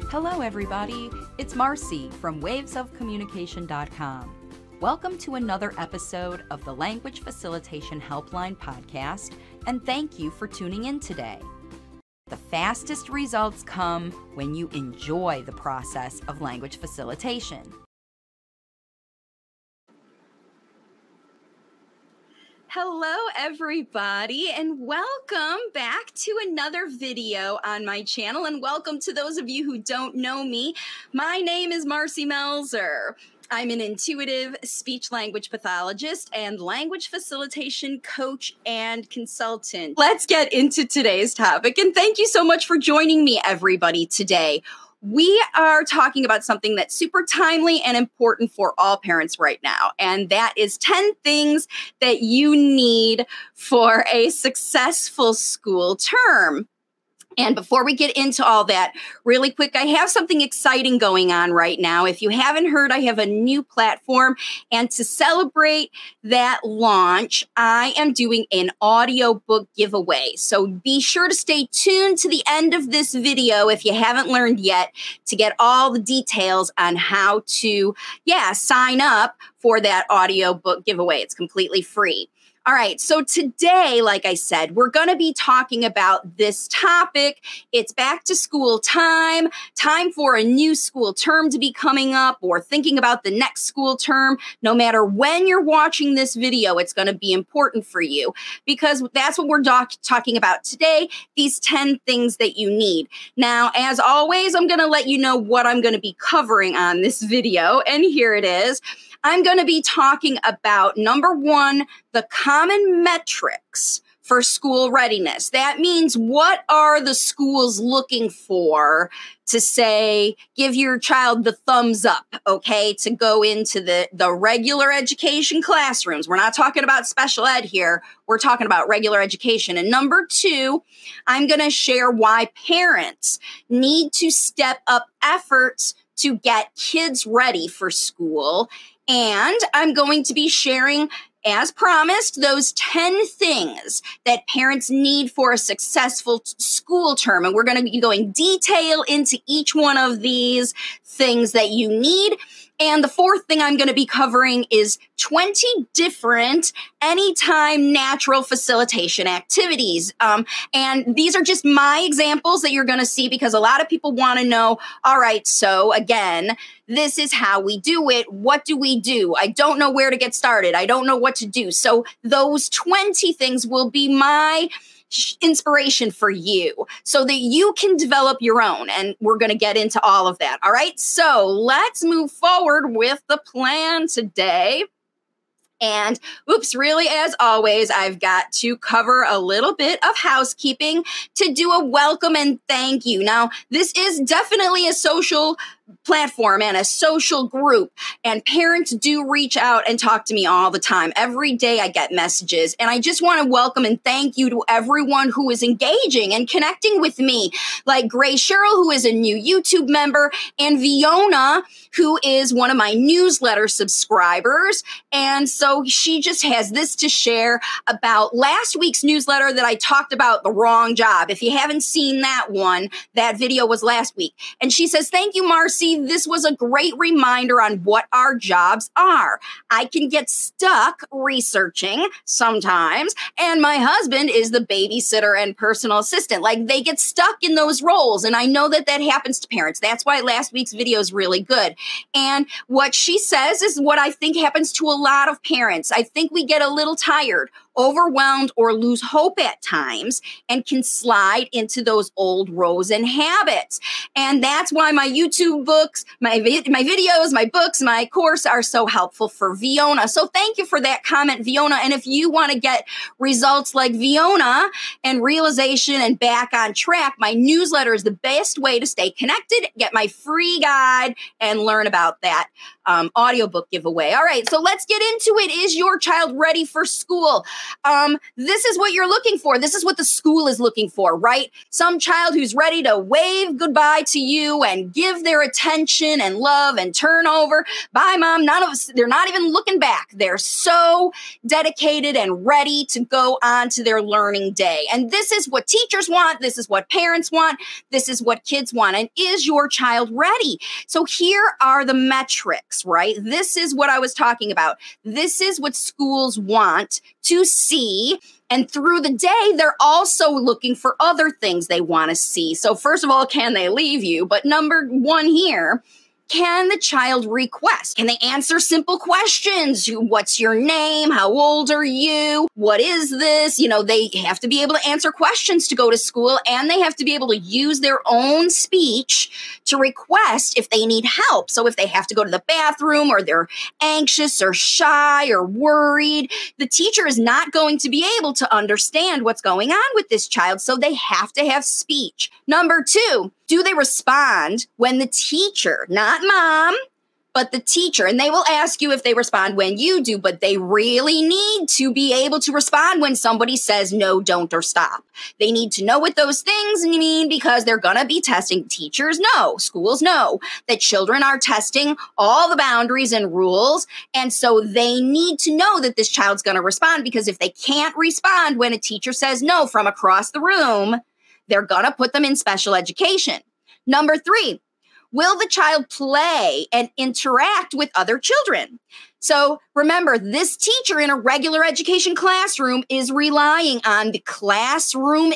Hello, everybody. It's Marcy from wavesofcommunication.com. Welcome to another episode of the Language Facilitation Helpline podcast, and thank you for tuning in today. The fastest results come when you enjoy the process of language facilitation. Hello, everybody, and welcome back to another video on my channel, and welcome to those of you who don't know me. My name is Marcy Melzer. I'm an intuitive speech-language pathologist and language facilitation coach and consultant. Let's get into today's topic, and thank you so much for joining me, everybody, today. We are talking about something that's super timely and important for all parents right now, and that is 10 things that you need for a successful school term. And before we get into all that, really quick, I have something exciting going on right now. If you haven't heard, I have a new platform. And to celebrate that launch, I am doing an audiobook giveaway. So be sure to stay tuned to the end of this video if you haven't learned yet to get all the details on how to, sign up for that audiobook giveaway. It's completely free. All right, so today, like I said, we're going to be talking about this topic. It's back to school time for a new school term to be coming up or thinking about the next school term. No matter when you're watching this video, it's going to be important for you because that's what we're talking about today, these 10 things that you need. Now, as always, I'm going to let you know what I'm going to be covering on this video, and here it is. I'm going to be talking about, number one, the common metrics for school readiness. That means what are the schools looking for to say, give your child the thumbs up, okay, to go into the regular education classrooms. We're not talking about special ed here. We're talking about regular education. And number two, I'm going to share why parents need to step up efforts to get kids ready for school. And I'm going to be sharing, as promised, those 10 things that parents need for a successful school term. And we're going to be going detail into each one of these things that you need. And the fourth thing I'm going to be covering is 20 different anytime natural facilitation activities. And these are just my examples that you're going to see because a lot of people want to know, all right, so again, this is how we do it. What do we do? I don't know where to get started. I don't know what to do. So those 20 things will be my inspiration for you so that you can develop your own. And we're going to get into all of that. All right. So let's move forward with the plan today. And really, as always, I've got to cover a little bit of housekeeping to do a welcome and thank you. Now, this is definitely a social platform and a social group, and parents do reach out and talk to me all the time. Every day I get messages, and I just want to welcome and thank you to everyone who is engaging and connecting with me, like Grace Cheryl, who is a new YouTube member, and Fiona, who is one of my newsletter subscribers. And so she just has this to share about last week's newsletter that I talked about the wrong job. If you haven't seen that one, that video was last week. And she says, thank you, Marcy. This was a great reminder on what our jobs are. I can get stuck researching sometimes, and my husband is the babysitter and personal assistant. Like, they get stuck in those roles, and I know that that happens to parents. That's why last week's video is really good. And what she says is what I think happens to a lot of parents. I think we get a little tired, overwhelmed, or lose hope at times and can slide into those old roles and habits. And that's why my YouTube books, my videos, my books, my course are so helpful for Fiona. So thank you for that comment, Fiona. And if you want to get results like Fiona and realization and back on track, my newsletter is the best way to stay connected, get my free guide, and learn about that audiobook giveaway. All right, so let's get into it. Is your child ready for school? this is what you're looking for. This is what the school is looking for, right? Some child who's ready to wave goodbye to you and give their attention and love and turn over. Bye, Mom. None of us, they're not even looking back. They're so dedicated and ready to go on to their learning day. And this is what teachers want. This is what parents want. This is what kids want. And is your child ready? So here are the metrics, right? This is what I was talking about. This is what schools want to see. And through the day, they're also looking for other things they want to see. So first of all, can they leave you? But number one here, can the child request? Can they answer simple questions? What's your name? How old are you? What is this? You know, they have to be able to answer questions to go to school, and they have to be able to use their own speech to request if they need help. So if they have to go to the bathroom, or they're anxious or shy or worried, the teacher is not going to be able to understand what's going on with this child. So they have to have speech. Number two, do they respond when the teacher, not mom, but the teacher, and they will ask you if they respond when you do, but they really need to be able to respond when somebody says no, don't, or stop. They need to know what those things mean, because they're going to be testing. Teachers know, schools know that children are testing all the boundaries and rules. And so they need to know that this child's going to respond, because if they can't respond when a teacher says no from across the room, they're going to put them in special education. Number three, will the child play and interact with other children? So remember, this teacher in a regular education classroom is relying on the classroom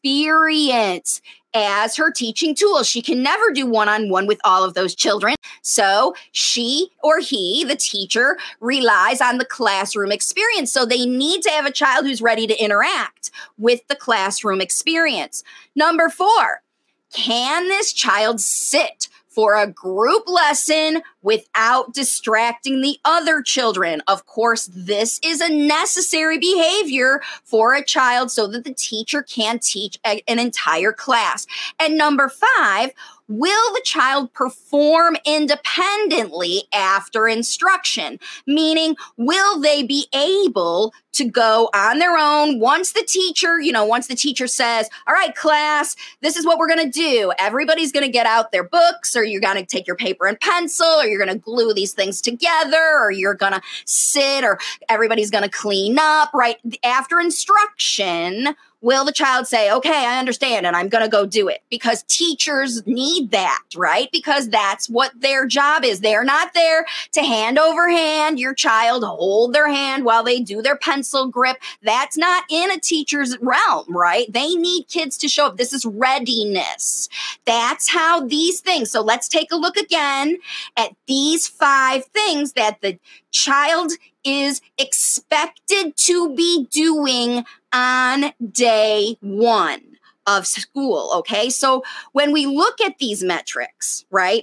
experience as her teaching tool. She can never do one-on-one with all of those children. So she or he, the teacher, relies on the classroom experience. So they need to have a child who's ready to interact with the classroom experience. Number four, can this child sit for a group lesson without distracting the other children? Of course, this is a necessary behavior for a child so that the teacher can teach an entire class. And number five, will the child perform independently after instruction? Meaning, will they be able to go on their own once the teacher says, all right, class, this is what we're going to do. Everybody's going to get out their books, or you're going to take your paper and pencil, or you're going to glue these things together, or you're going to sit, or everybody's going to clean up, right? After instruction, will the child say, okay, I understand, and I'm going to go do it? Because teachers need that, right? Because that's what their job is. They're not there to hand over hand your child, hold their hand while they do their pencil grip. That's not in a teacher's realm, right? They need kids to show up. This is readiness. That's how these things. So let's take a look again at these 5 things that the child is expected to be doing on day 1 of school, okay? So when we look at these metrics, right,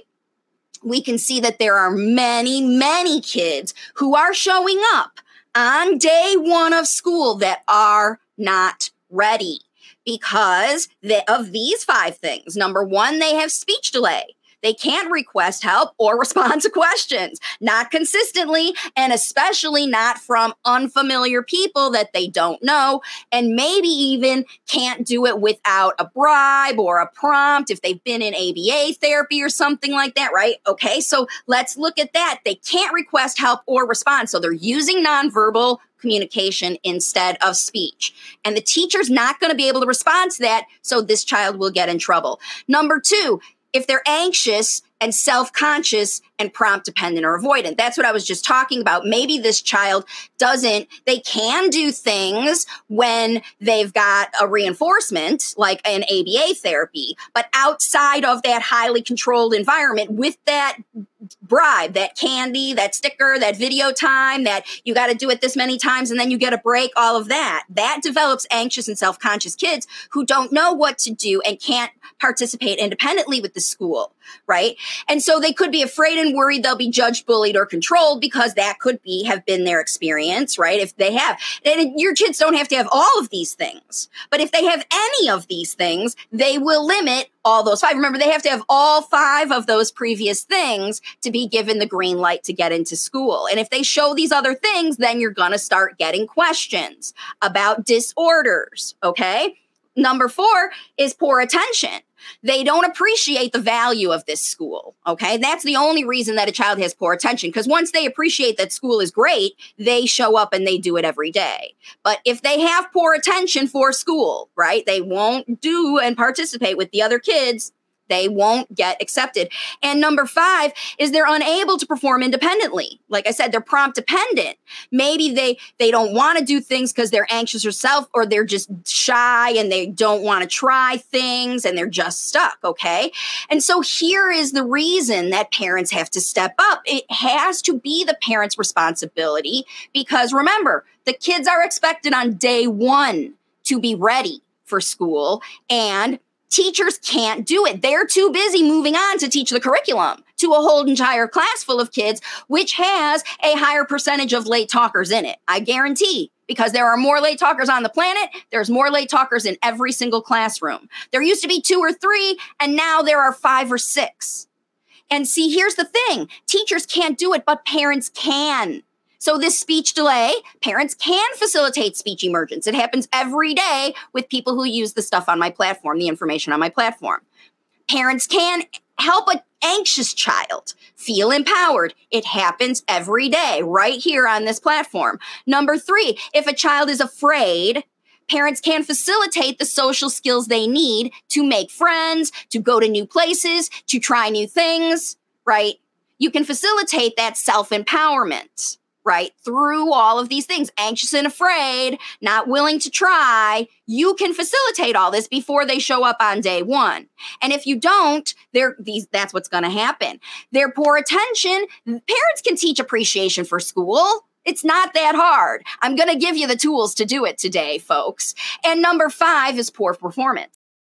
we can see that there are many, many kids who are showing up on day 1 of school that are not ready because of these 5 things. Number 1, they have speech delay. They can't request help or respond to questions, not consistently, and especially not from unfamiliar people that they don't know, and maybe even can't do it without a bribe or a prompt if they've been in ABA therapy or something like that, right? Okay, so let's look at that. They can't request help or respond, so they're using nonverbal communication instead of speech. And the teacher's not going to be able to respond to that, so this child will get in trouble. Number 2, if they're anxious and self-conscious and prompt dependent or avoidant. That's what I was just talking about. Maybe this child they can do things when they've got a reinforcement, like an ABA therapy, but outside of that highly controlled environment with that bribe, that candy, that sticker, that video time, that you got to do it this many times and then you get a break, all of that. That develops anxious and self-conscious kids who don't know what to do and can't participate independently with the school, right? And so they could be afraid and worried they'll be judged, bullied, or controlled because that could have been their experience, right? If they have. And your kids don't have to have all of these things. But if they have any of these things, they will limit all those 5. Remember, they have to have all 5 of those previous things to be given the green light to get into school. And if they show these other things, then you're going to start getting questions about disorders, okay? Number 4 is poor attention. They don't appreciate the value of this school, okay? That's the only reason that a child has poor attention, because once they appreciate that school is great, they show up and they do it every day. But if they have poor attention for school, right, they won't do and participate with the other kids, they won't get accepted. And number 5 is they're unable to perform independently. Like I said, they're prompt dependent. Maybe they don't want to do things because they're anxious herself, or they're just shy and they don't want to try things and they're just stuck, okay? And so here is the reason that parents have to step up. It has to be the parent's responsibility, because remember, the kids are expected on day 1 to be ready for school, and teachers can't do it. They're too busy moving on to teach the curriculum to a whole entire class full of kids, which has a higher percentage of late talkers in it. I guarantee, because there are more late talkers on the planet, there's more late talkers in every single classroom. There used to be 2 or 3, and now there are 5 or 6. And see, here's the thing. Teachers can't do it, but parents can. So this speech delay, parents can facilitate speech emergence. It happens every day with people who use the stuff on my platform, the information on my platform. Parents can help an anxious child feel empowered. It happens every day right here on this platform. Number 3, if a child is afraid, parents can facilitate the social skills they need to make friends, to go to new places, to try new things, right? You can facilitate that self-empowerment, right? Through all of these things, anxious and afraid, not willing to try, you can facilitate all this before they show up on day 1. And if you don't, that's what's going to happen. Their poor attention, parents can teach appreciation for school. It's not that hard. I'm going to give you the tools to do it today, folks. And number 5 is poor performance.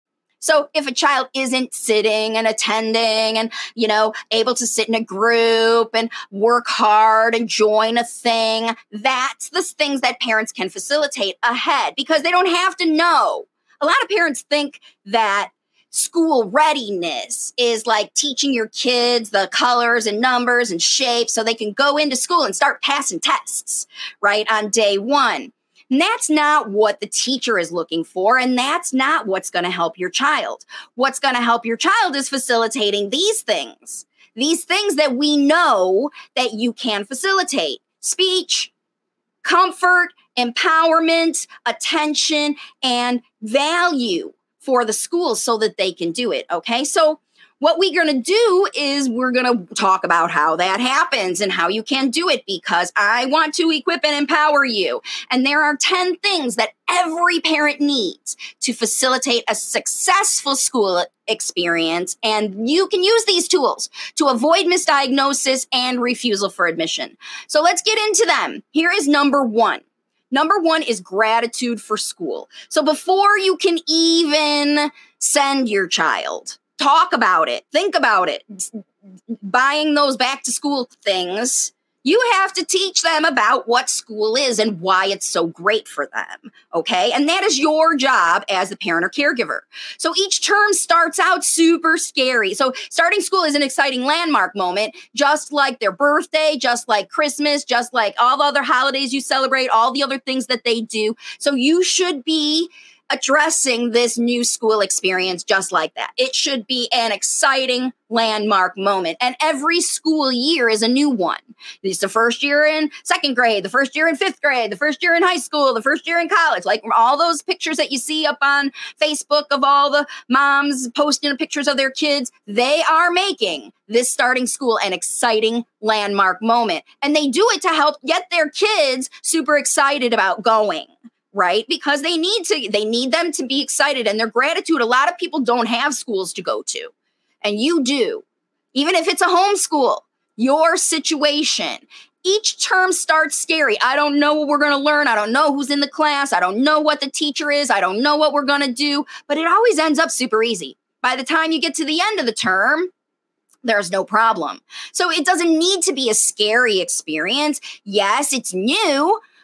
So if a child isn't sitting and attending and, able to sit in a group and work hard and join a thing, that's the things that parents can facilitate ahead, because they don't have to know. A lot of parents think that school readiness is like teaching your kids the colors and numbers and shapes so they can go into school and start passing tests, right, on day 1. And that's not what the teacher is looking for, and that's not what's going to help your child. What's going to help your child is facilitating these things that we know that you can facilitate: speech, comfort, empowerment, attention, and value for the school so that they can do it, okay? So what we're going to do is we're going to talk about how that happens and how you can do it, because I want to equip and empower you. And there are 10 things that every parent needs to facilitate a successful school experience. And you can use these tools to avoid misdiagnosis and refusal for admission. So let's get into them. Here is number 1. Number 1 is gratitude for school. So before you can even send your child, talk about it, think about it, buying those back to school things, you have to teach them about what school is and why it's so great for them, okay? And that is your job as the parent or caregiver. So each term starts out super scary. So starting school is an exciting landmark moment, just like their birthday, just like Christmas, just like all the other holidays you celebrate, all the other things that they do. So you should be addressing this new school experience just like that. It should be an exciting landmark moment. And every school year is a new one. It's the first year in 2nd grade, the first year in 5th grade, the first year in high school, the first year in college. Like all those pictures that you see up on Facebook of all the moms posting pictures of their kids, they are making this starting school an exciting landmark moment. And they do it to help get their kids super excited about going, right? Because they need them to be excited, and their gratitude. A lot of people don't have schools to go to, and you do. Even if it's a homeschool, your situation. Each term starts scary. I don't know what we're going to learn. I don't know who's in the class. I don't know what the teacher is. I don't know what we're going to do, but it always ends up super easy. By the time you get to the end of the term, there's no problem. So it doesn't need to be a scary experience. Yes, it's new,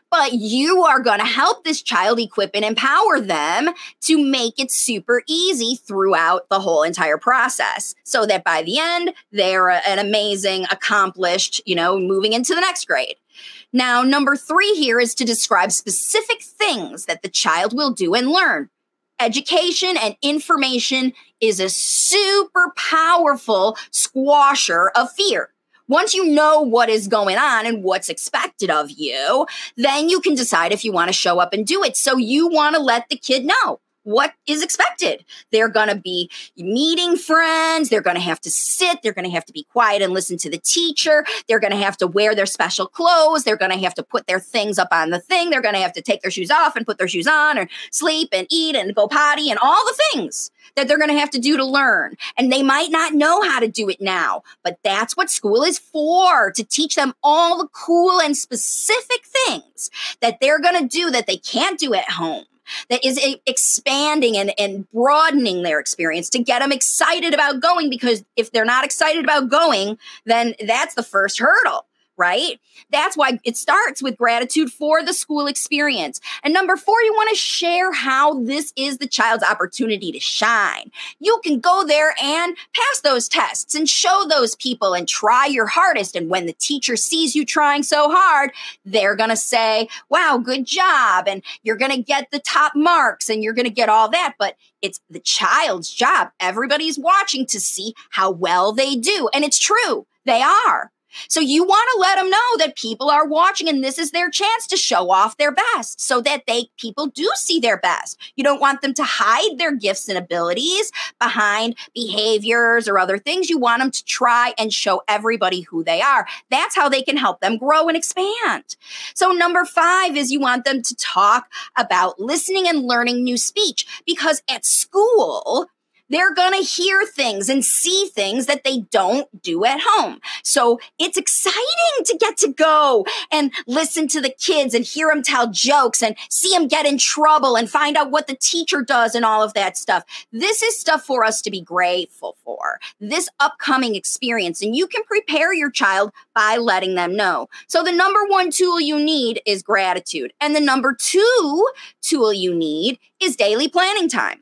but you are going to help this child, equip and empower them to make it super easy throughout the whole entire process, so that by the end, they're an amazing, accomplished, moving into the next grade. Now, number 3 here is to describe specific things that the child will do and learn. Education and information is a super powerful squasher of fear. Once you know what is going on and what's expected of you, then you can decide if you want to show up and do it. So you want to let the kid know what is expected. They're going to be meeting friends. They're going to have to sit. They're going to have to be quiet and listen to the teacher. They're going to have to wear their special clothes. They're going to have to put their things up on the thing. They're going to have to take their shoes off and put their shoes on, or sleep and eat and go potty and all the things that they're going to have to do to learn. And they might not know how to do it now, but that's what school is for, to teach them all the cool and specific things that they're going to do that they can't do at home. That is expanding and broadening their experience to get them excited about going, because if they're not excited about going, then that's the first hurdle, right? That's why it starts with gratitude for the school experience. And number 4, you want to share how this is the child's opportunity to shine. You can go there and pass those tests and show those people and try your hardest. And when the teacher sees you trying so hard, they're going to say, wow, good job. And you're going to get the top marks and you're going to get all that. But it's the child's job. Everybody's watching to see how well they do. And it's true, they are. So you want to let them know that people are watching, and this is their chance to show off their best, so that people do see their best. You don't want them to hide their gifts and abilities behind behaviors or other things. You want them to try and show everybody who they are. That's how they can help them grow and expand. So number 5 is you want them to talk about listening and learning new speech, because at school, they're going to hear things and see things that they don't do at home. So it's exciting to get to go and listen to the kids and hear them tell jokes and see them get in trouble and find out what the teacher does and all of that stuff. This is stuff for us to be grateful for, this upcoming experience. And you can prepare your child by letting them know. So the number 1 tool you need is gratitude. And the number 2 tool you need is daily planning time.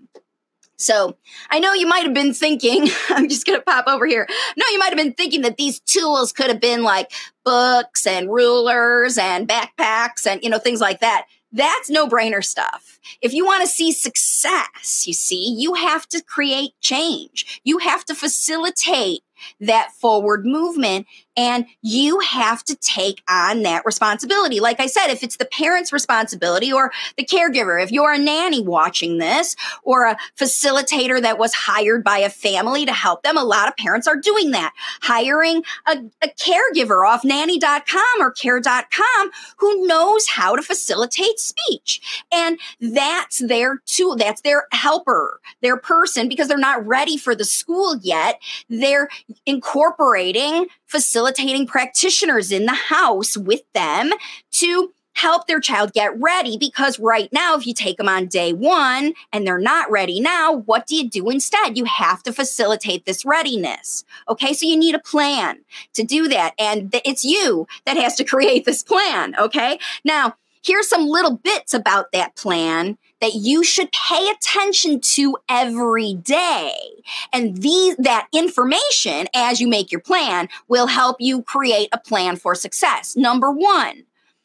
So I know you might have been thinking, I'm just going to pop over here. No, you might have been thinking that these tools could have been like books and rulers and backpacks and, things like that. That's no-brainer stuff. If you want to see success, you have to create change. You have to facilitate that forward movement, and you have to take on that responsibility. Like I said, if it's the parent's responsibility or the caregiver, if you're a nanny watching this or a facilitator that was hired by a family to help them, a lot of parents are doing that, hiring a caregiver off nanny.com or care.com who knows how to facilitate speech. And that's their tool. That's their helper, their person, because they're not ready for the school yet. They're incorporating facilitating practitioners in the house with them to help their child get ready. Because right now, if you take them on day 1 and they're not ready now, what do you do instead? You have to facilitate this readiness. Okay, so you need a plan to do that. And it's you that has to create this plan. Okay, now here's some little bits about that plan that you should pay attention to every day. And that information, as you make your plan, will help you create a plan for success. Number 1,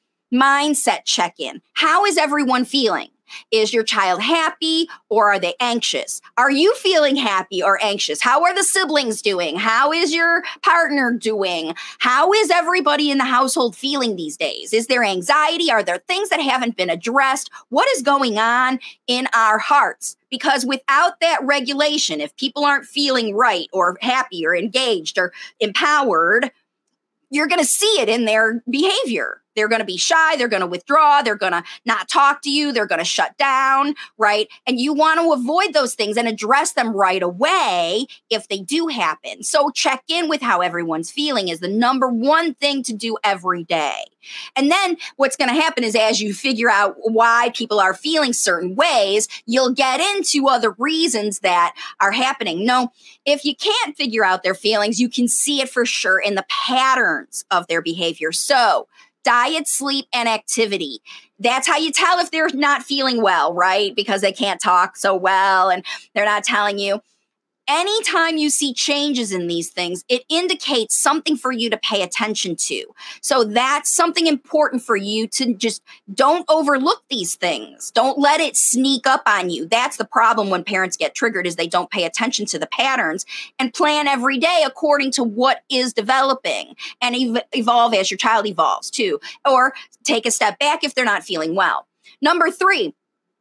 mindset check-in. How is everyone feeling? Is your child happy or are they anxious? Are you feeling happy or anxious? How are the siblings doing? How is your partner doing? How is everybody in the household feeling these days? Is there anxiety? Are there things that haven't been addressed? What is going on in our hearts? Because without that regulation, if people aren't feeling right or happy or engaged or empowered, you're going to see it in their behavior. They're going to be shy. They're going to withdraw. They're going to not talk to you. They're going to shut down, right? And you want to avoid those things and address them right away if they do happen. So check in with how everyone's feeling is the number 1 thing to do every day. And then what's going to happen is as you figure out why people are feeling certain ways, you'll get into other reasons that are happening. No, if you can't figure out their feelings, you can see it for sure in the patterns of their behavior. So diet, sleep, and activity. That's how you tell if they're not feeling well, right? Because they can't talk so well and they're not telling you. Anytime you see changes in these things, it indicates something for you to pay attention to. So that's something important for you to just don't overlook these things. Don't let it sneak up on you. That's the problem when parents get triggered, is they don't pay attention to the patterns and plan every day according to what is developing, and evolve as your child evolves too, or take a step back if they're not feeling well. Number 3,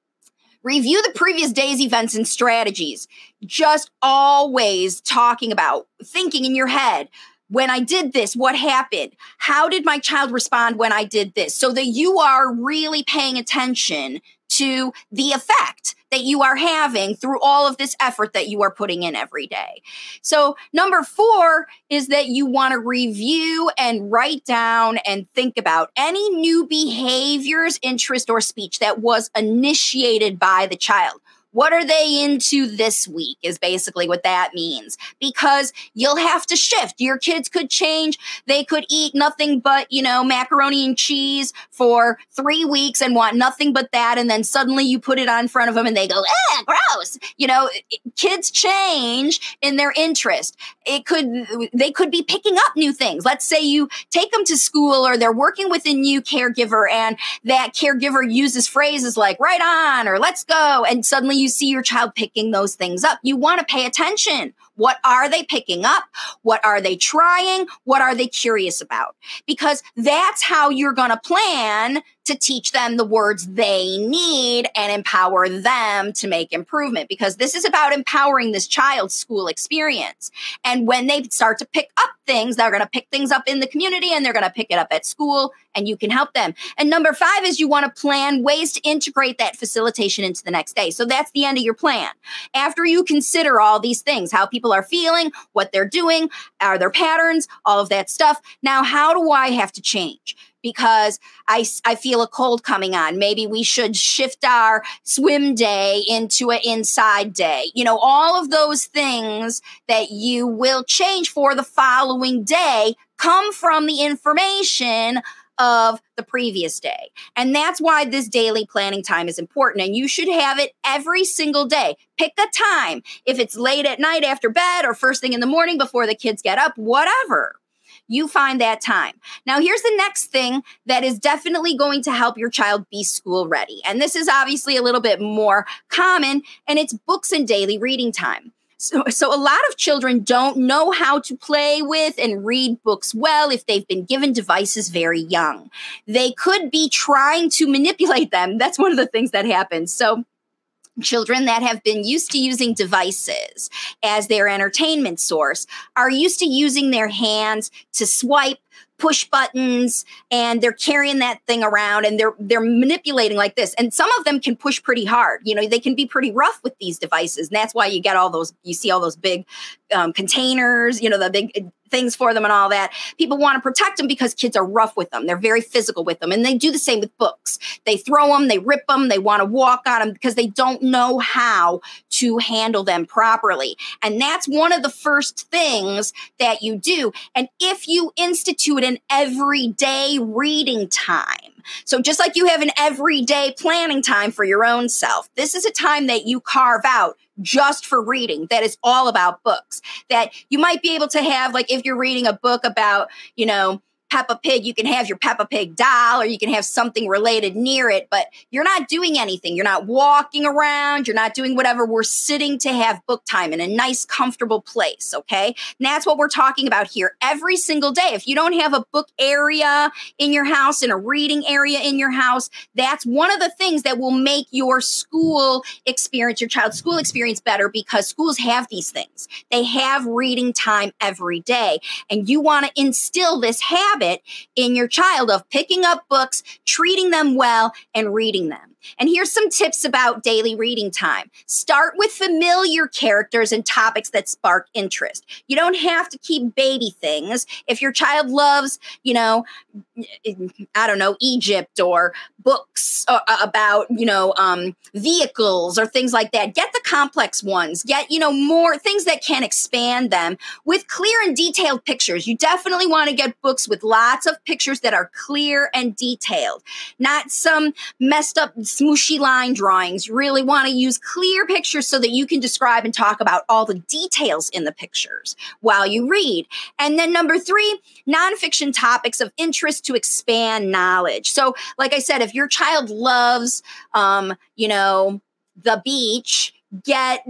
review the previous day's events and strategies. Just always talking about, thinking in your head, when I did this, what happened? How did my child respond when I did this? So that you are really paying attention to the effect that you are having through all of this effort that you are putting in every day. So number 4 is that you want to review and write down and think about any new behaviors, interest, or speech that was initiated by the child. What are they into this week is basically what that means, because you'll have to shift. Your kids could change. They could eat nothing but, macaroni and cheese for 3 weeks and want nothing but that. And then suddenly you put it on in front of them and they go, gross. Kids change in their interest. They could be picking up new things. Let's say you take them to school or they're working with a new caregiver and that caregiver uses phrases like right on or let's go. And suddenly you see your child picking those things up. You want to pay attention. What are they picking up? What are they trying? What are they curious about? Because that's how you're going to plan to teach them the words they need and empower them to make improvement, because this is about empowering this child's school experience. And when they start to pick up things, they're going to pick things up in the community and they're going to pick it up at school, and you can help them. And number 5 is you want to plan ways to integrate that facilitation into the next day. So that's the end of your plan. After you consider all these things, how people are feeling, what they're doing, are there patterns, all of that stuff. Now, how do I have to change? Because I feel a cold coming on. Maybe we should shift our swim day into an inside day. All of those things that you will change for the following day come from the information of the previous day. And that's why this daily planning time is important. And you should have it every single day. Pick a time. If it's late at night after bed or first thing in the morning before the kids get up, whatever. You find that time. Now, here's the next thing that is definitely going to help your child be school ready. And this is obviously a little bit more common, and it's books and daily reading time. So a lot of children don't know how to play with and read books well if they've been given devices very young. They could be trying to manipulate them. That's one of the things that happens. So children that have been used to using devices as their entertainment source are used to using their hands to swipe, push buttons, and they're carrying that thing around and they're manipulating like this. And some of them can push pretty hard. They can be pretty rough with these devices. And that's why you get you see all those big containers, the big things for them and all that. People want to protect them because kids are rough with them. They're very physical with them. And they do the same with books. They throw them, they rip them, they want to walk on them because they don't know how to handle them properly. And that's one of the first things that you do. And if you institute an everyday reading time, so just like you have an everyday planning time for your own self, this is a time that you carve out just for reading that is all about books, that you might be able to have, like if you're reading a book about, Peppa Pig, you can have your Peppa Pig doll or you can have something related near it, but you're not doing anything. You're not walking around. You're not doing whatever. We're sitting to have book time in a nice, comfortable place, okay? And that's what we're talking about here every single day. If you don't have a book area in your house and a reading area in your house, that's one of the things that will make your school experience, your child's school experience better, because schools have these things. They have reading time every day, and you want to instill this habit in your child of picking up books, treating them well, and reading them. And here's some tips about daily reading time. Start with familiar characters and topics that spark interest. You don't have to keep baby things. If your child loves, you know, I don't know, Egypt or books about, vehicles or things like that, get the complex ones. Get, more things that can expand them with clear and detailed pictures. You definitely want to get books with lots of pictures that are clear and detailed, not some messed up smooshy line drawings. You really want to use clear pictures so that you can describe and talk about all the details in the pictures while you read. And then number 3, nonfiction topics of interest to expand knowledge. So like I said, if your child loves, the beach, get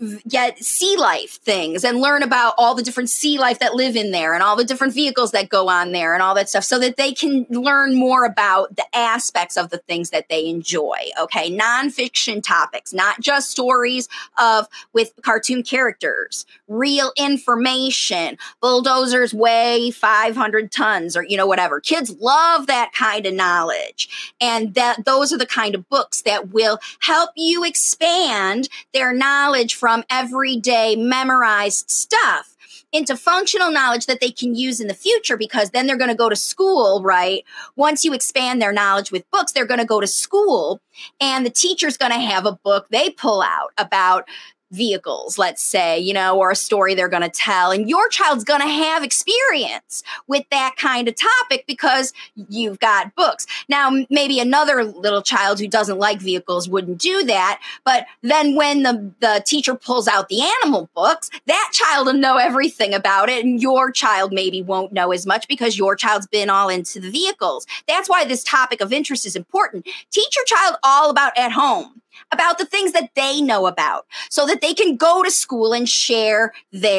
sea life things and learn about all the different sea life that live in there and all the different vehicles that go on there and all that stuff, so that they can learn more about the aspects of the things that they enjoy. Okay. Nonfiction topics, not just stories with cartoon characters, real information. Bulldozers weigh 500 tons or, whatever. Kids love that kind of knowledge. And those are the kind of books that will help you expand their knowledge from everyday memorized stuff into functional knowledge that they can use in the future, because then they're going to go to school, right? Once you expand their knowledge with books, they're going to go to school and the teacher's going to have a book they pull out about vehicles, let's say, or a story they're going to tell. And your child's going to have experience with that kind of topic because you've got books. Now, maybe another little child who doesn't like vehicles wouldn't do that. But then when the teacher pulls out the animal books, that child will know everything about it. And your child maybe won't know as much because your child's been all into the vehicles. That's why this topic of interest is important. Teach your child all about at home, about the things that they know about, so that they can go to school and share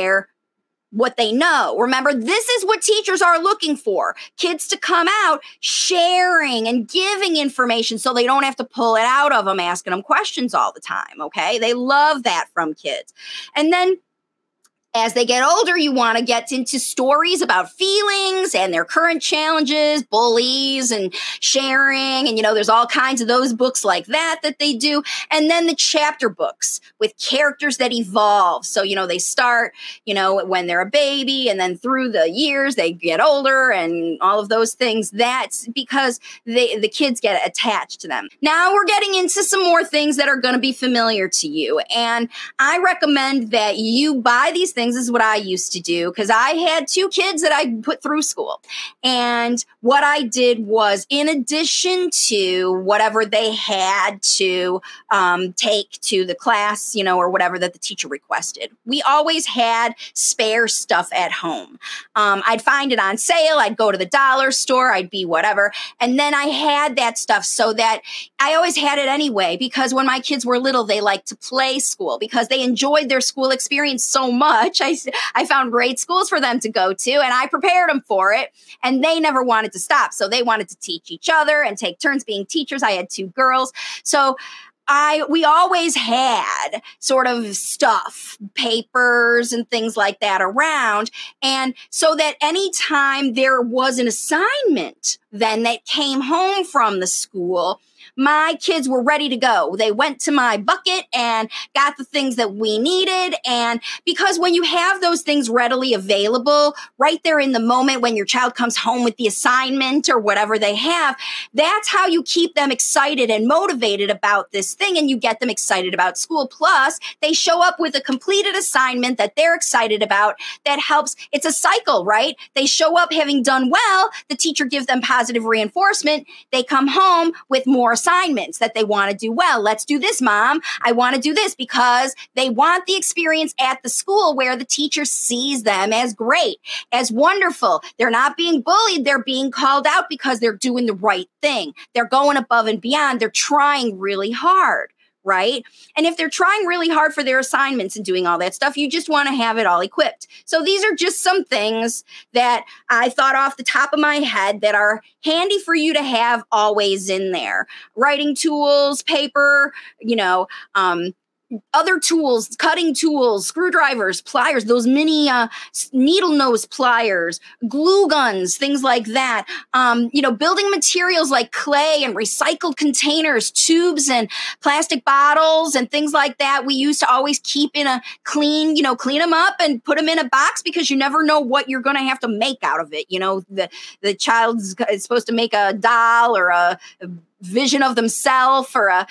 what they know. Remember, this is what teachers are looking for. Kids to come out sharing and giving information so they don't have to pull it out of them, asking them questions all the time, okay? They love that from kids. And then as they get older, you want to get into stories about feelings and their current challenges, bullies and sharing. And, there's all kinds of those books like that they do. And then the chapter books with characters that evolve. So, they start, when they're a baby, and then through the years they get older and all of those things. That's because the kids get attached to them. Now we're getting into some more things that are going to be familiar to you. And I recommend that you buy these things. This is what I used to do, because I had 2 kids that I put through school. And what I did was, in addition to whatever they had to take to the class, or whatever that the teacher requested, we always had spare stuff at home. I'd find it on sale. I'd go to the dollar store. I'd be whatever. And then I had that stuff so that I always had it anyway, because when my kids were little, they liked to play school because they enjoyed their school experience so much. I found great schools for them to go to, and I prepared them for it, and they never wanted to stop. So they wanted to teach each other and take turns being teachers. I had 2 girls. So we always had sort of stuff, papers and things like that around. And so that anytime there was an assignment then that came home from the school, my kids were ready to go. They went to my bucket and got the things that we needed. And because when you have those things readily available right there in the moment when your child comes home with the assignment or whatever they have, that's how you keep them excited and motivated about this thing, and you get them excited about school. Plus, they show up with a completed assignment that they're excited about that helps. It's a cycle, right? They show up having done well. The teacher gives them positive reinforcement. They come home with more assignments that they want to do well. Let's do this, Mom. I want to do this, because they want the experience at the school where the teacher sees them as great, as wonderful. They're not being bullied. They're being called out because they're doing the right thing. They're going above and beyond. They're trying really hard, right? And if they're trying really hard for their assignments and doing all that stuff, you just want to have it all equipped. So these are just some things that I thought off the top of my head that are handy for you to have always in there. Writing tools, paper, other tools, cutting tools, screwdrivers, pliers, those mini needle nose pliers, glue guns, things like that. Building materials like clay and recycled containers, tubes and plastic bottles and things like that. We used to always keep in a clean them up and put them in a box because you never know what you're going to have to make out of it. The child's supposed to make a doll or a vision of themselves or a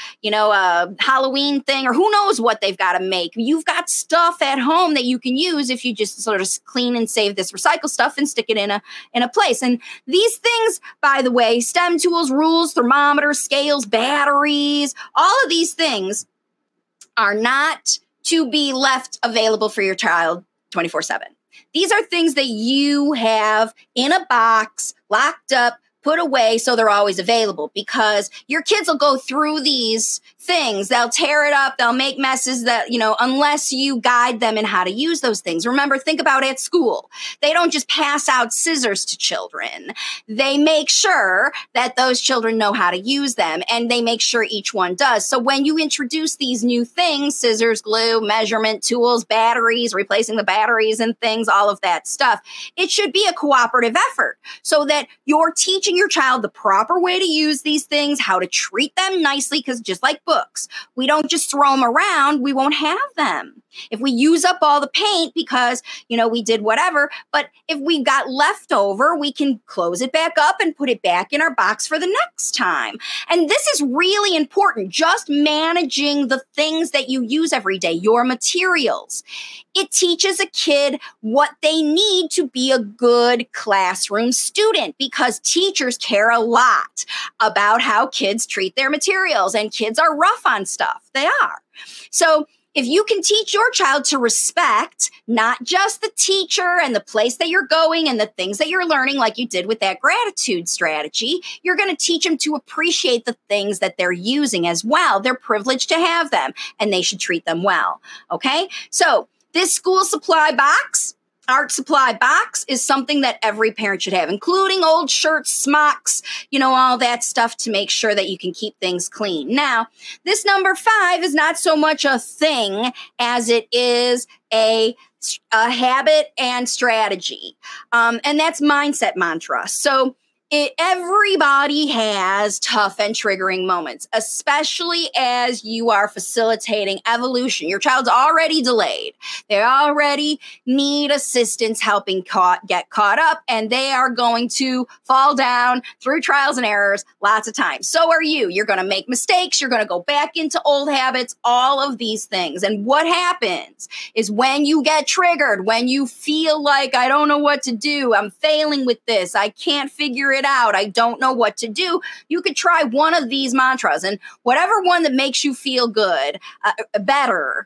Halloween thing, or who knows what they've got to make. You've got stuff at home that you can use if you just sort of clean and save this recycle stuff and stick it in a place. And these things, by the way, STEM tools, rules, thermometers, scales, batteries, all of these things are not to be left available for your child 24/7. These are things that you have in a box, locked up, put away so they're always available, because your kids will go through these things. They'll tear it up. They'll make messes that, unless you guide them in how to use those things. Remember, think about at school. They don't just pass out scissors to children. They make sure that those children know how to use them, and they make sure each one does. So when you introduce these new things, scissors, glue, measurement tools, batteries, replacing the batteries and things, all of that stuff, it should be a cooperative effort so that you're teaching your child the proper way to use these things, how to treat them nicely, because just like books, we don't just throw them around, we won't have them. If we use up all the paint because, we did whatever, but if we got leftover, we can close it back up and put it back in our box for the next time. And this is really important, just managing the things that you use every day, your materials. It teaches a kid what they need to be a good classroom student, because teachers care a lot about how kids treat their materials, and kids are rough on stuff. They are. So if you can teach your child to respect not just the teacher and the place that you're going and the things that you're learning, like you did with that gratitude strategy, you're going to teach them to appreciate the things that they're using as well. They're privileged to have them, and they should treat them well. Okay? So this school supply box, art supply box, is something that every parent should have, including old shirts, smocks, all that stuff, to make sure that you can keep things clean. Now, this number 5 is not so much a thing as it is a habit and strategy. And that's mindset mantra. So everybody has tough and triggering moments, especially as you are facilitating evolution. Your child's already delayed. They already need assistance helping get caught up, and they are going to fall down through trials and errors lots of times. So are you. You're going to make mistakes. You're going to go back into old habits, all of these things. And what happens is when you get triggered, when you feel like, I don't know what to do, I'm failing with this, I can't figure it out, I don't know what to do, you could try one of these mantras, and whatever one that makes you feel good, better,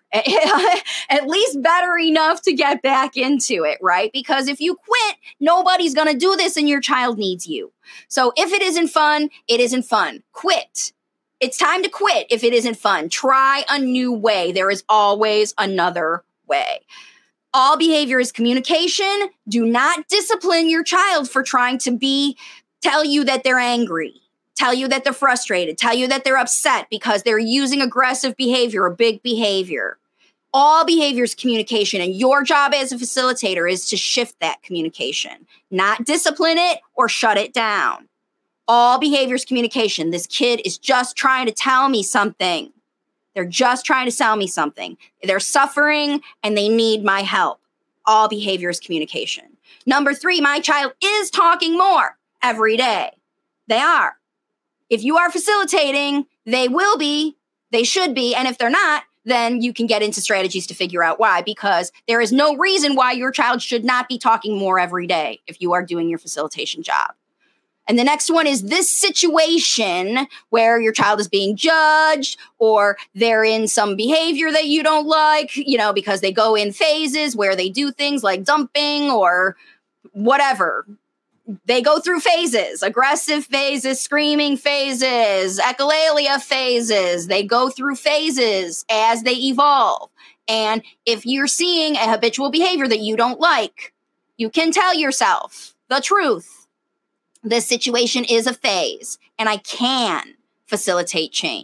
at least better enough to get back into it, right? Because if you quit, nobody's going to do this, and your child needs you. So if it isn't fun, it isn't fun. Quit. It's time to quit if it isn't fun. Try a new way. There is always another way. All behavior is communication. Do not discipline your child for trying to tell you that they're angry, tell you that they're frustrated, tell you that they're upset because they're using aggressive behavior or big behavior. All behavior is communication, and your job as a facilitator is to shift that communication, not discipline it or shut it down. All behavior is communication. This kid is just trying to tell me something. They're just trying to tell me something. They're suffering and they need my help. All behavior is communication. Number 3, my child is talking more every day. They are. If you are facilitating, they will be, they should be, and if they're not, then you can get into strategies to figure out why, because there is no reason why your child should not be talking more every day if you are doing your facilitation job. And the next one is this situation where your child is being judged, or they're in some behavior that you don't like, because they go in phases where they do things like dumping or whatever. They go through phases, aggressive phases, screaming phases, echolalia phases. They go through phases as they evolve. And if you're seeing a habitual behavior that you don't like, you can tell yourself the truth. This situation is a phase, and I can facilitate change.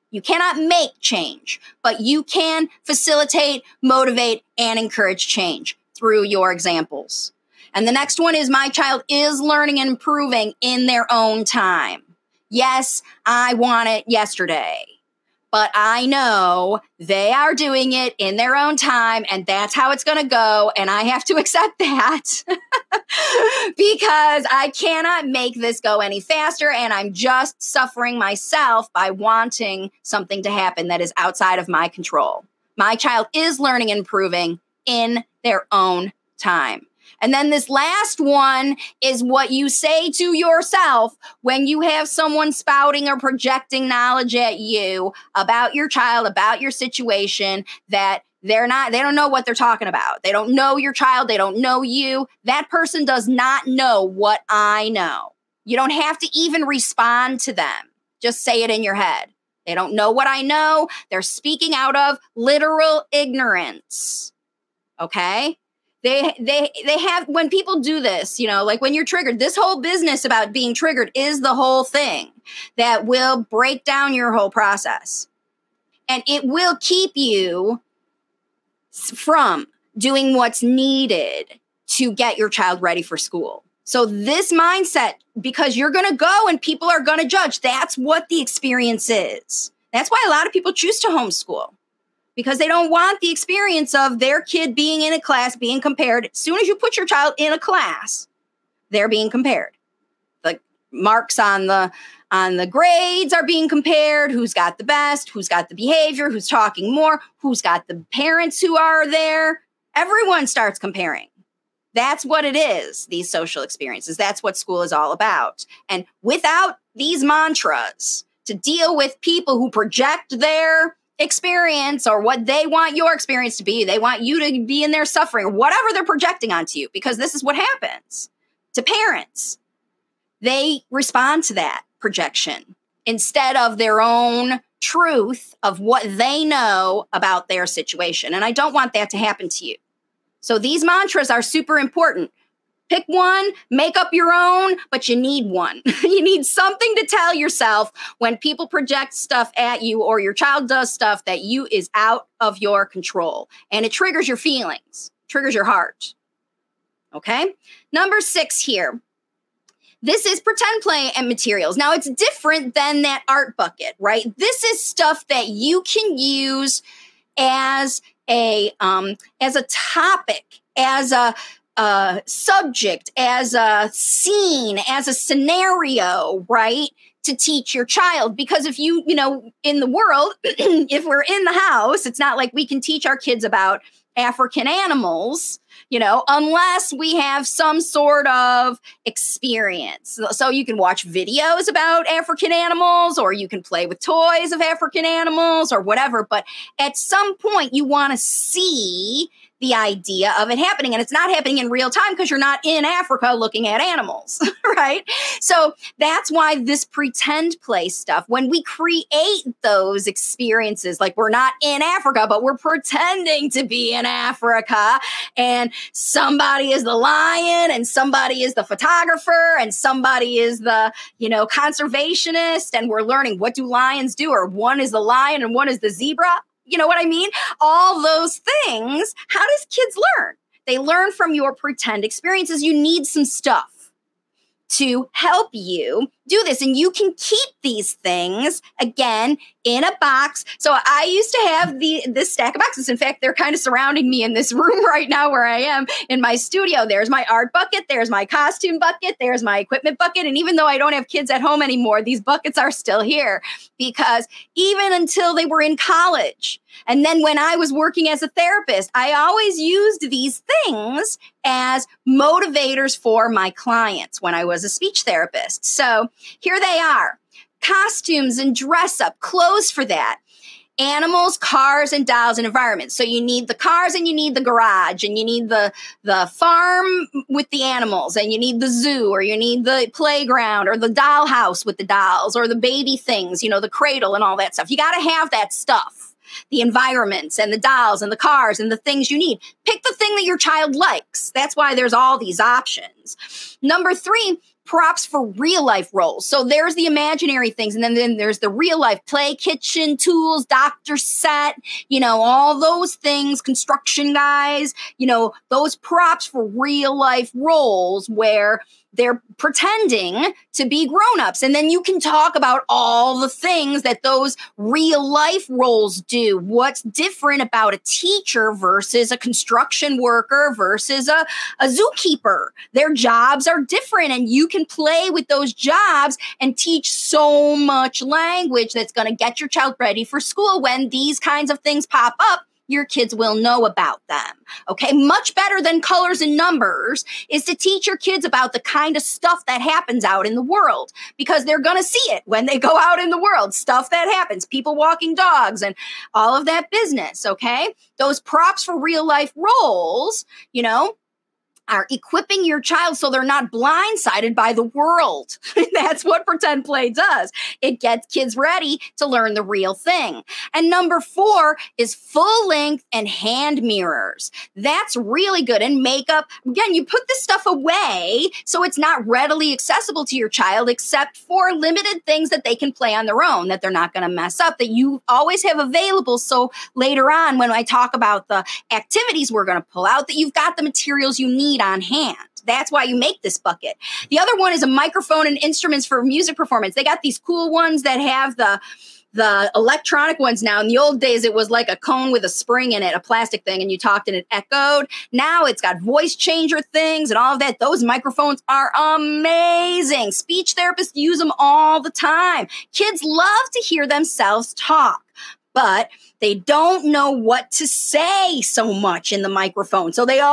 You cannot make change, but you can facilitate, motivate, and encourage change through your examples. And the next one is my child is learning and improving in their own time. Yes, I want it yesterday, but I know they are doing it in their own time, and that's how it's going to go. And I have to accept that because I cannot make this go any faster. And I'm just suffering myself by wanting something to happen that is outside of my control. My child is learning and improving in their own time. And then this last one is what you say to yourself when you have someone spouting or projecting knowledge at you about your child, about your situation, that they don't know what they're talking about. They don't know your child. They don't know you. That person does not know what I know. You don't have to even respond to them. Just say it in your head. They don't know what I know. They're speaking out of literal ignorance. Okay? They have, when people do this, you know, like when you're triggered, this whole business about being triggered is the whole thing that will break down your whole process. And it will keep you from doing what's needed to get your child ready for school. So this mindset, because you're going to go and people are going to judge, that's what the experience is. That's why a lot of people choose to homeschool. Because they don't want the experience of their kid being in a class, being compared. As soon as you put your child in a class, they're being compared. The marks on the grades are being compared. Who's got the best? Who's got the behavior? Who's talking more? Who's got the parents who are there? Everyone starts comparing. That's what it is, these social experiences. That's what school is all about. And without these mantras to deal with people who project their experience or what they want your experience to be. They want you to be in their suffering, whatever they're projecting onto you, because this is what happens to parents. They respond to that projection instead of their own truth of what they know about their situation. And I don't want that to happen to you. So these mantras are super important. Pick one, make up your own, but you need one. You need something to tell yourself when people project stuff at you or your child does stuff that you is out of your control. And it triggers your feelings, triggers your heart. Okay? Number 6 here. This is pretend play and materials. Now, it's different than that art bucket, right? This is stuff that you can use as a topic, as a subject, as a scene, as a scenario, right? To teach your child. Because if you know, in the world, if we're in the house, it's not like we can teach our kids about African animals, you know, unless we have some sort of experience. So you can watch videos about African animals, or you can play with toys of African animals or whatever. But at some point you want to see the idea of it happening. And it's not happening in real time because you're not in Africa looking at animals, right? So that's why this pretend play stuff, when we create those experiences, like we're not in Africa, but we're pretending to be in Africa, and somebody is the lion and somebody is the photographer and somebody is the, you know, conservationist, and we're learning, what do lions do? Or one is the lion and one is the zebra. You know what I mean? All those things. How does kids learn? They learn from your pretend experiences. You need some stuff to help you do this. And you can keep these things, again, in a box. So I used to have this stack of boxes. In fact, they're kind of surrounding me in this room right now where I am in my studio. There's my art bucket. There's my costume bucket. There's my equipment bucket. And even though I don't have kids at home anymore, these buckets are still here, because even until they were in college, and then when I was working as a therapist, I always used these things as motivators for my clients when I was a speech therapist. So here they are: costumes and dress up, clothes for that, animals, cars, and dolls and environments. So you need the cars and you need the garage and you need the farm with the animals and you need the zoo, or you need the playground or the dollhouse with the dolls, or the baby things, you know, the cradle and all that stuff. You got to have that stuff, the environments and the dolls and the cars and the things you need. Pick the thing that your child likes. That's why there's all these options. Number 3, props for real life roles. So there's the imaginary things. And then there's the real life play, kitchen, tools, doctor set, you know, all those things, construction guys, you know, those props for real life roles where they're pretending to be grown-ups. And then you can talk about all the things that those real life roles do. What's different about a teacher versus a construction worker versus a zookeeper? Their jobs are different, and you can play with those jobs and teach so much language that's going to get your child ready for school. When these kinds of things pop up, your kids will know about them. Okay, much better than colors and numbers is to teach your kids about the kind of stuff that happens out in the world, because they're going to see it when they go out in the world, stuff that happens, people walking dogs and all of that business. Okay, those props for real life roles, you know, are equipping your child so they're not blindsided by the world. That's what pretend play does. It gets kids ready to learn the real thing. And number 4 is full length and hand mirrors. That's really good. And makeup, again, you put this stuff away so it's not readily accessible to your child except for limited things that they can play on their own, that they're not going to mess up, that you always have available. So later on, when I talk about the activities we're going to pull out, that you've got the materials you need on hand. That's why you make this bucket. The other one is a microphone and instruments for music performance. They got these cool ones that have the electronic ones now. In the old days, it was like a cone with a spring in it, a plastic thing, and you talked and it echoed. Now it's got voice changer things and all of that. Those microphones are amazing. Speech therapists use them all the time. Kids love to hear themselves talk, but they don't know what to say so much in the microphone. So they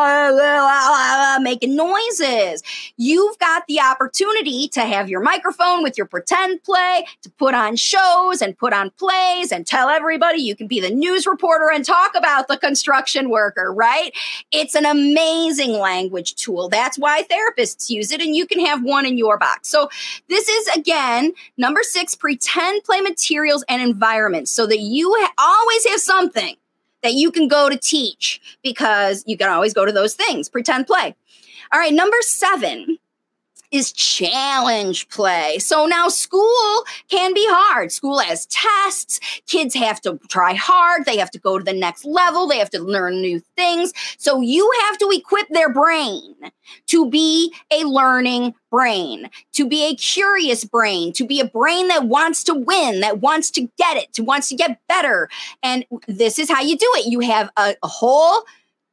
are making noises. You've got the opportunity to have your microphone with your pretend play, to put on shows and put on plays and tell everybody you can be the news reporter and talk about the construction worker, right? It's an amazing language tool. That's why therapists use it, and you can have one in your box. So this is, again, number 6, pretend play materials and environments, so that you always have something that you can go to teach, because you can always go to those things. Pretend play. All right, number 7 is challenge play. So now school can be hard. School has tests. Kids have to try hard. They have to go to the next level. They have to learn new things. So you have to equip their brain to be a learning brain, to be a curious brain, to be a brain that wants to win, that wants to get it, wants to get better. And this is how you do it. You have a whole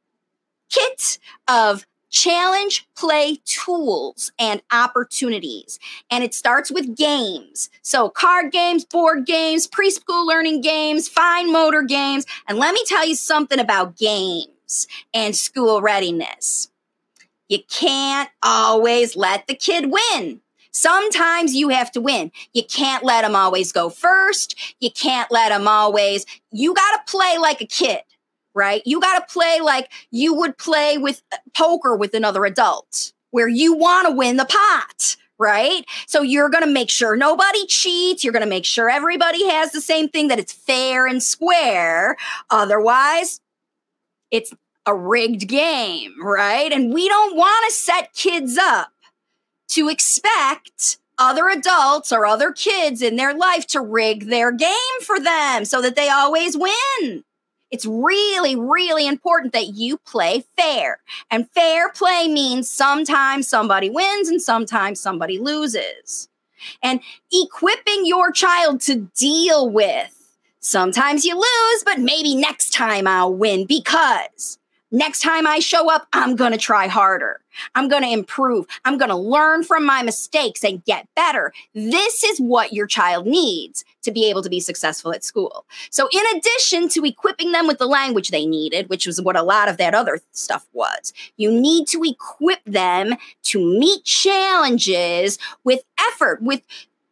kit of challenge play tools and opportunities. And it starts with games. So card games, board games, preschool learning games, fine motor games. And let me tell you something about games and school readiness. You can't always let the kid win. Sometimes you have to win. You can't let them always go first. You can't let them always, you got to play like a kid. Right? You got to play like you would play with poker with another adult, where you want to win the pot, right? So you're going to make sure nobody cheats. You're going to make sure everybody has the same thing, that it's fair and square. Otherwise, it's a rigged game, right? And we don't want to set kids up to expect other adults or other kids in their life to rig their game for them so that they always win. It's really, really important that you play fair. And fair play means sometimes somebody wins and sometimes somebody loses. And equipping your child to deal with, sometimes you lose, but maybe next time I'll win, because next time I show up, I'm going to try harder. I'm going to improve. I'm going to learn from my mistakes and get better. This is what your child needs to be able to be successful at school. So in addition to equipping them with the language they needed, which was what a lot of that other stuff was, you need to equip them to meet challenges with effort, with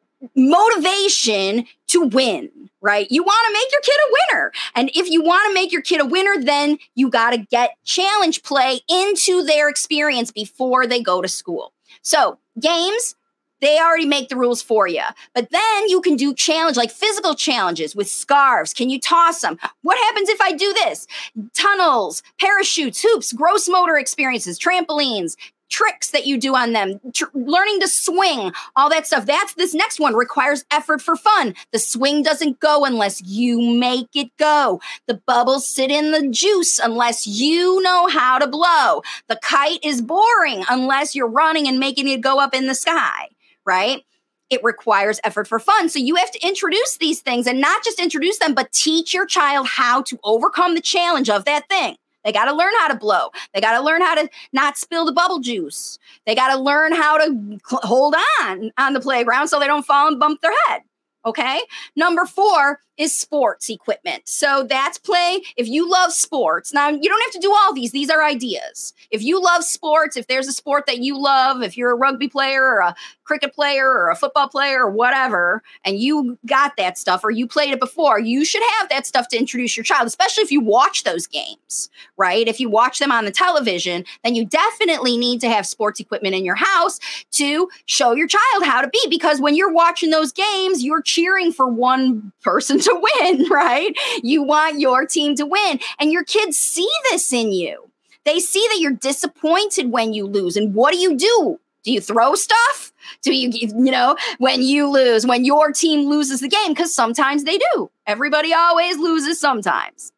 motivation to win, right? You want to make your kid a winner. And if you want to make your kid a winner, then you got to get challenge play into their experience before they go to school. So games, they already make the rules for you. But then you can do challenge, like physical challenges with scarves. Can you toss them? What happens if I do this? Tunnels, parachutes, hoops, gross motor experiences, trampolines, tricks that you do on them, learning to swing, all that stuff. This next one requires effort for fun. The swing doesn't go unless you make it go. The bubbles sit in the juice unless you know how to blow. The kite is boring unless you're running and making it go up in the sky, right? It requires effort for fun. So you have to introduce these things, and not just introduce them, but teach your child how to overcome the challenge of that thing. They got to learn how to blow. They got to learn how to not spill the bubble juice. They got to learn how to hold on the playground so they don't fall and bump their head. Okay. Number 4 is sports equipment. So that's play. If you love sports, now you don't have to do all these. These are ideas. If you love sports, if there's a sport that you love, if you're a rugby player or a cricket player or a football player or whatever, and you got that stuff or you played it before, you should have that stuff to introduce your child, especially if you watch those games, right? If you watch them on the television, then you definitely need to have sports equipment in your house to show your child how to be, because when you're watching those games, you're cheering for one person to win, right? You want your team to win, and your kids see this in you. They see that you're disappointed when you lose. And what do? Do you throw stuff? Do you when you lose, when your team loses the game? Because sometimes they do. Everybody always loses sometimes.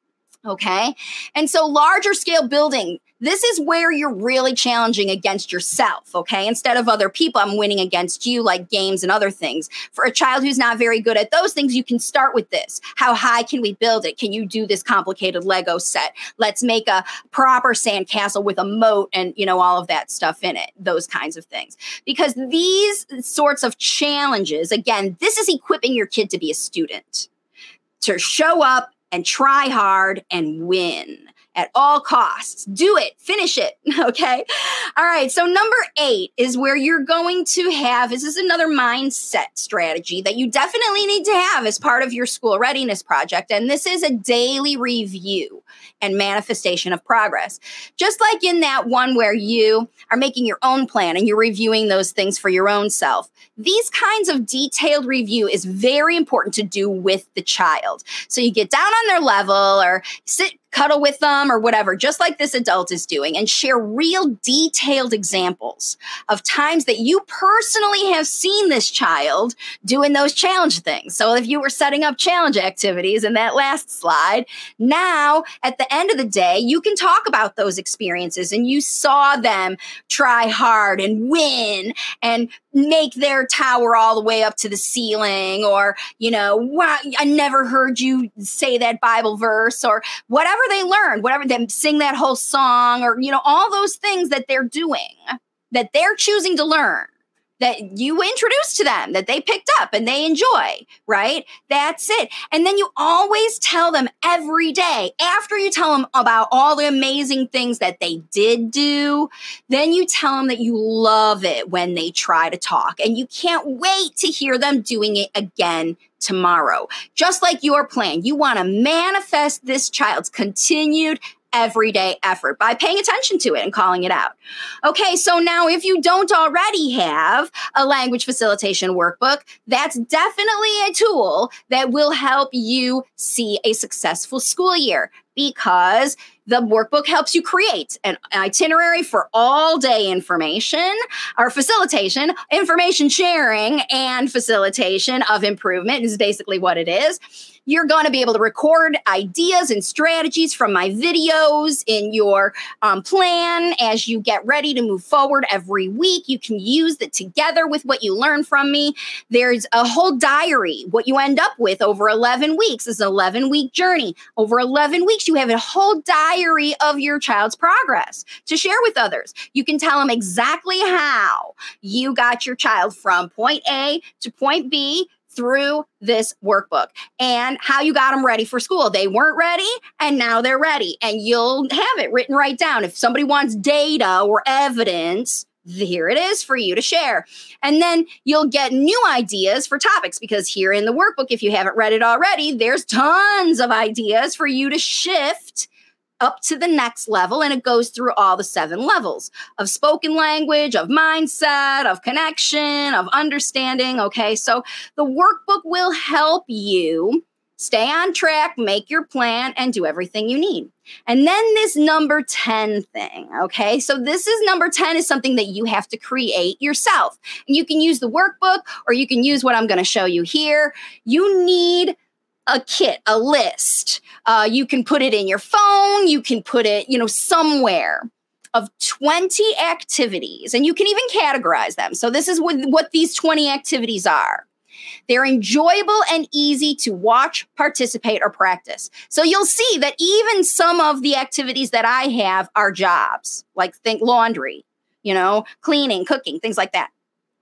Okay. And so larger scale building, this is where you're really challenging against yourself. Okay. Instead of other people, I'm winning against you, like games and other things. For a child who's not very good at those things, you can start with this. How high can we build it? Can you do this complicated Lego set? Let's make a proper sandcastle with a moat and, all of that stuff in it, those kinds of things. Because these sorts of challenges, again, this is equipping your kid to be a student, to show up and try hard and win at all costs. Do it, finish it, okay? All right, so number 8 is where you're going to have, this is another mindset strategy that you definitely need to have as part of your school readiness project, and this is a daily review and manifestation of progress. Just like in that one where you are making your own plan and you're reviewing those things for your own self, these kinds of detailed review is very important to do with the child. So you get down on their level or cuddle with them or whatever, just like this adult is doing, and share real detailed examples of times that you personally have seen this child doing those challenge things. So if you were setting up challenge activities in that last slide, now at the end of the day, you can talk about those experiences and you saw them try hard and win and make their tower all the way up to the ceiling, or, wow, I never heard you say that Bible verse, or whatever they learned, whatever them sing that whole song, or, all those things that they're doing, that they're choosing to learn, that you introduced to them, that they picked up and they enjoy, right? That's it. And then you always tell them every day, after you tell them about all the amazing things that they did do, then you tell them that you love it when they try to talk and you can't wait to hear them doing it again tomorrow. Just like your plan, you want to manifest this child's continued everyday effort by paying attention to it and calling it out. Okay, so now if you don't already have a language facilitation workbook, that's definitely a tool that will help you see a successful school year, because the workbook helps you create an itinerary for all day information or facilitation, information sharing and facilitation of improvement is basically what it is. You're going to be able to record ideas and strategies from my videos in your plan as you get ready to move forward every week. You can use it together with what you learn from me. There's a whole diary. What you end up with over 11 weeks is an 11-week journey. Over 11 weeks, you have a whole diary of your child's progress to share with others. You can tell them exactly how you got your child from point A to point B through this workbook and how you got them ready for school. They weren't ready and now they're ready, and you'll have it written right down. If somebody wants data or evidence, here it is for you to share. And then you'll get new ideas for topics, because here in the workbook, if you haven't read it already, there's tons of ideas for you to shift up to the next level, and it goes through all the 7 levels of spoken language, of mindset, of connection, of understanding. Okay, so the workbook will help you stay on track, make your plan, and do everything you need. And then this number 10 thing, okay? So this is number 10 is something that you have to create yourself. And you can use the workbook or you can use what I'm going to show you here. You need a kit, a list. You can put it in your phone. You can put it, somewhere of 20 activities. And you can even categorize them. So this is what these 20 activities are. They're enjoyable and easy to watch, participate, or practice. So you'll see that even some of the activities that I have are jobs, like think laundry, cleaning, cooking, things like that.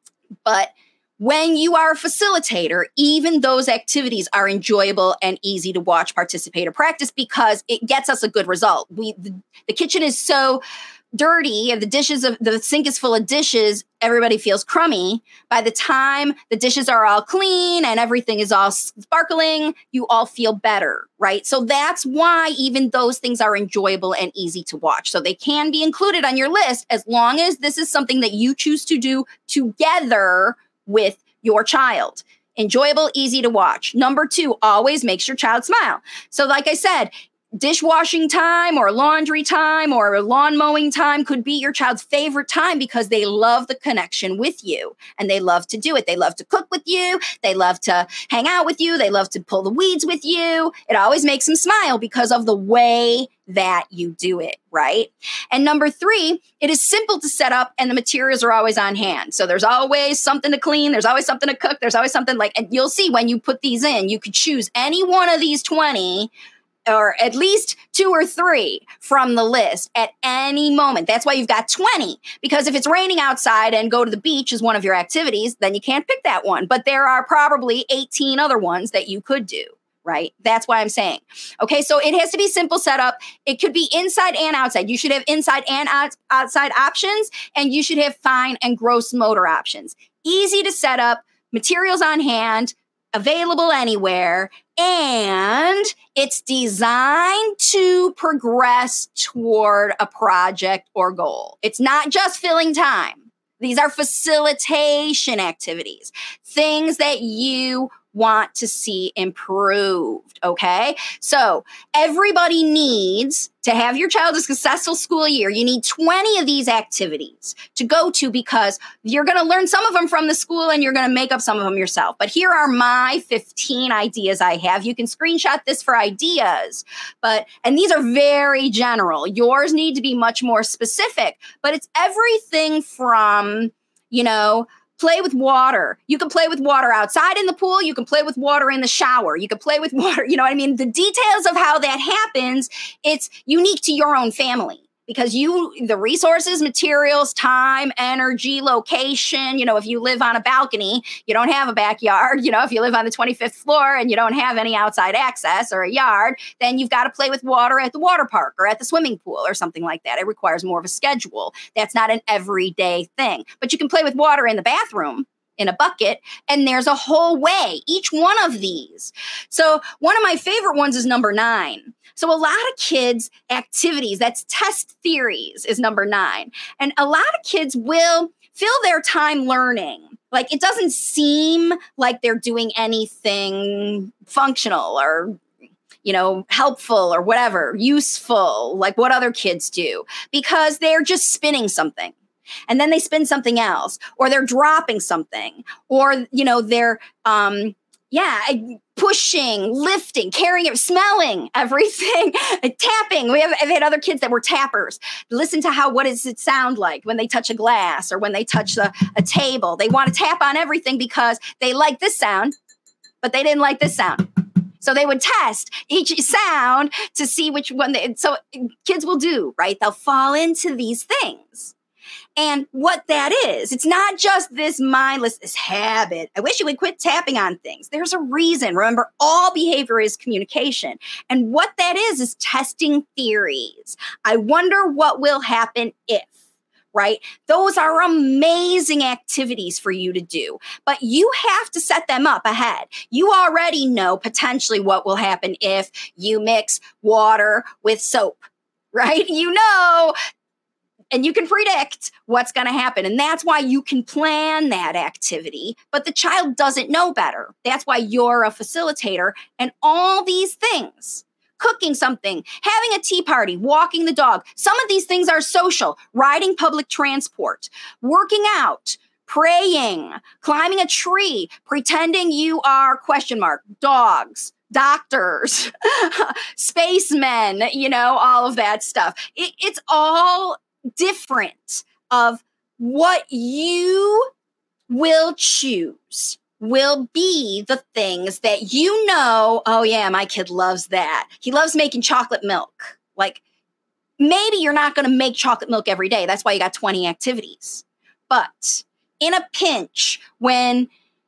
But when you are a facilitator, even those activities are enjoyable and easy to watch, participate, or practice because it gets us a good result. The kitchen is so dirty and the sink is full of dishes, everybody feels crummy. By the time the dishes are all clean and everything is all sparkling, you all feel better, right? So that's why even those things are enjoyable and easy to watch. So they can be included on your list as long as this is something that you choose to do together with your child. Enjoyable, easy to watch. Number 2, always makes your child smile. So like I said, dishwashing time or laundry time or lawn mowing time could be your child's favorite time because they love the connection with you and they love to do it. They love to cook with you. They love to hang out with you. They love to pull the weeds with you. It always makes them smile because of the way that you do it, right? And number 3, it is simple to set up and the materials are always on hand. So there's always something to clean. There's always something to cook. There's always something and you'll see when you put these in, you could choose any one of these 20 or at least 2 or 3 from the list at any moment. That's why you've got 20, because if it's raining outside and go to the beach is one of your activities, then you can't pick that one. But there are probably 18 other ones that you could do, right? That's why I'm saying. Okay, so it has to be simple setup. It could be inside and outside. You should have inside and outside options, and you should have fine and gross motor options. Easy to set up, materials on hand, available anywhere, and it's designed to progress toward a project or goal. It's not just filling time. These are facilitation activities, things that you want to see improved, okay? So everybody needs to have your child a successful school year. You need 20 of these activities to go to because you're going to learn some of them from the school and you're going to make up some of them yourself. But here are my 15 ideas I have. You can screenshot this for ideas, and these are very general. Yours need to be much more specific, but it's everything from, play with water. You can play with water outside in the pool. You can play with water in the shower. You can play with water. You know what I mean? The details of how that happens, it's unique to your own family because the resources, materials, time, energy, location, if you live on a balcony, you don't have a backyard. If you live on the 25th floor and you don't have any outside access or a yard, then you've got to play with water at the water park or at the swimming pool or something like that. It requires more of a schedule. That's not an everyday thing. But you can play with water in the bathroom in a bucket, and there's a whole way, each one of these. So one of my favorite ones is number 9. So a lot of kids' activities, that's test theories is number 9. And a lot of kids will fill their time learning. Like it doesn't seem like they're doing anything functional or helpful or whatever, useful, like what other kids do, because they're just spinning something. And then they spin something else, or they're dropping something, or, they're, pushing, lifting, carrying it, smelling everything, tapping. I've had other kids that were tappers. Listen to what does it sound like when they touch a glass or when they touch a table. They want to tap on everything because they like this sound, but they didn't like this sound. So they would test each sound to see which one. So kids will do, right? They'll fall into these things. And what that is, it's not just this mindless habit. I wish you would quit tapping on things. There's a reason. Remember, all behavior is communication. And what that is testing theories. I wonder what will happen if, right? Those are amazing activities for you to do, but you have to set them up ahead. You already know potentially what will happen if you mix water with soap, right? And you can predict what's going to happen. And that's why you can plan that activity, but the child doesn't know better. That's why you're a facilitator. And all these things, cooking something, having a tea party, walking the dog, some of these things are social, riding public transport, working out, praying, climbing a tree, pretending you are ? Dogs, doctors, spacemen, all of that stuff. It's all different of what you will choose will be the things that oh yeah, my kid loves that. He loves making chocolate milk. Like, maybe you're not going to make chocolate milk every day. That's why you got 20 activities. But in a pinch, when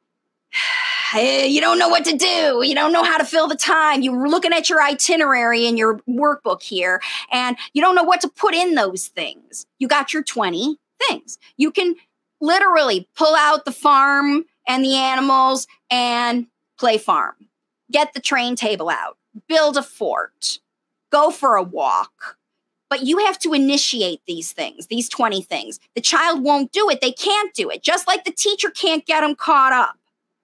you don't know what to do, you don't know how to fill the time, you're looking at your itinerary in your workbook here, and you don't know what to put in those things, you got your 20 things. You can literally pull out the farm and the animals and play farm. Get the train table out, build a fort, go for a walk. But you have to initiate these things, these 20 things. The child won't do it. They can't do it. Just like the teacher can't get them caught up.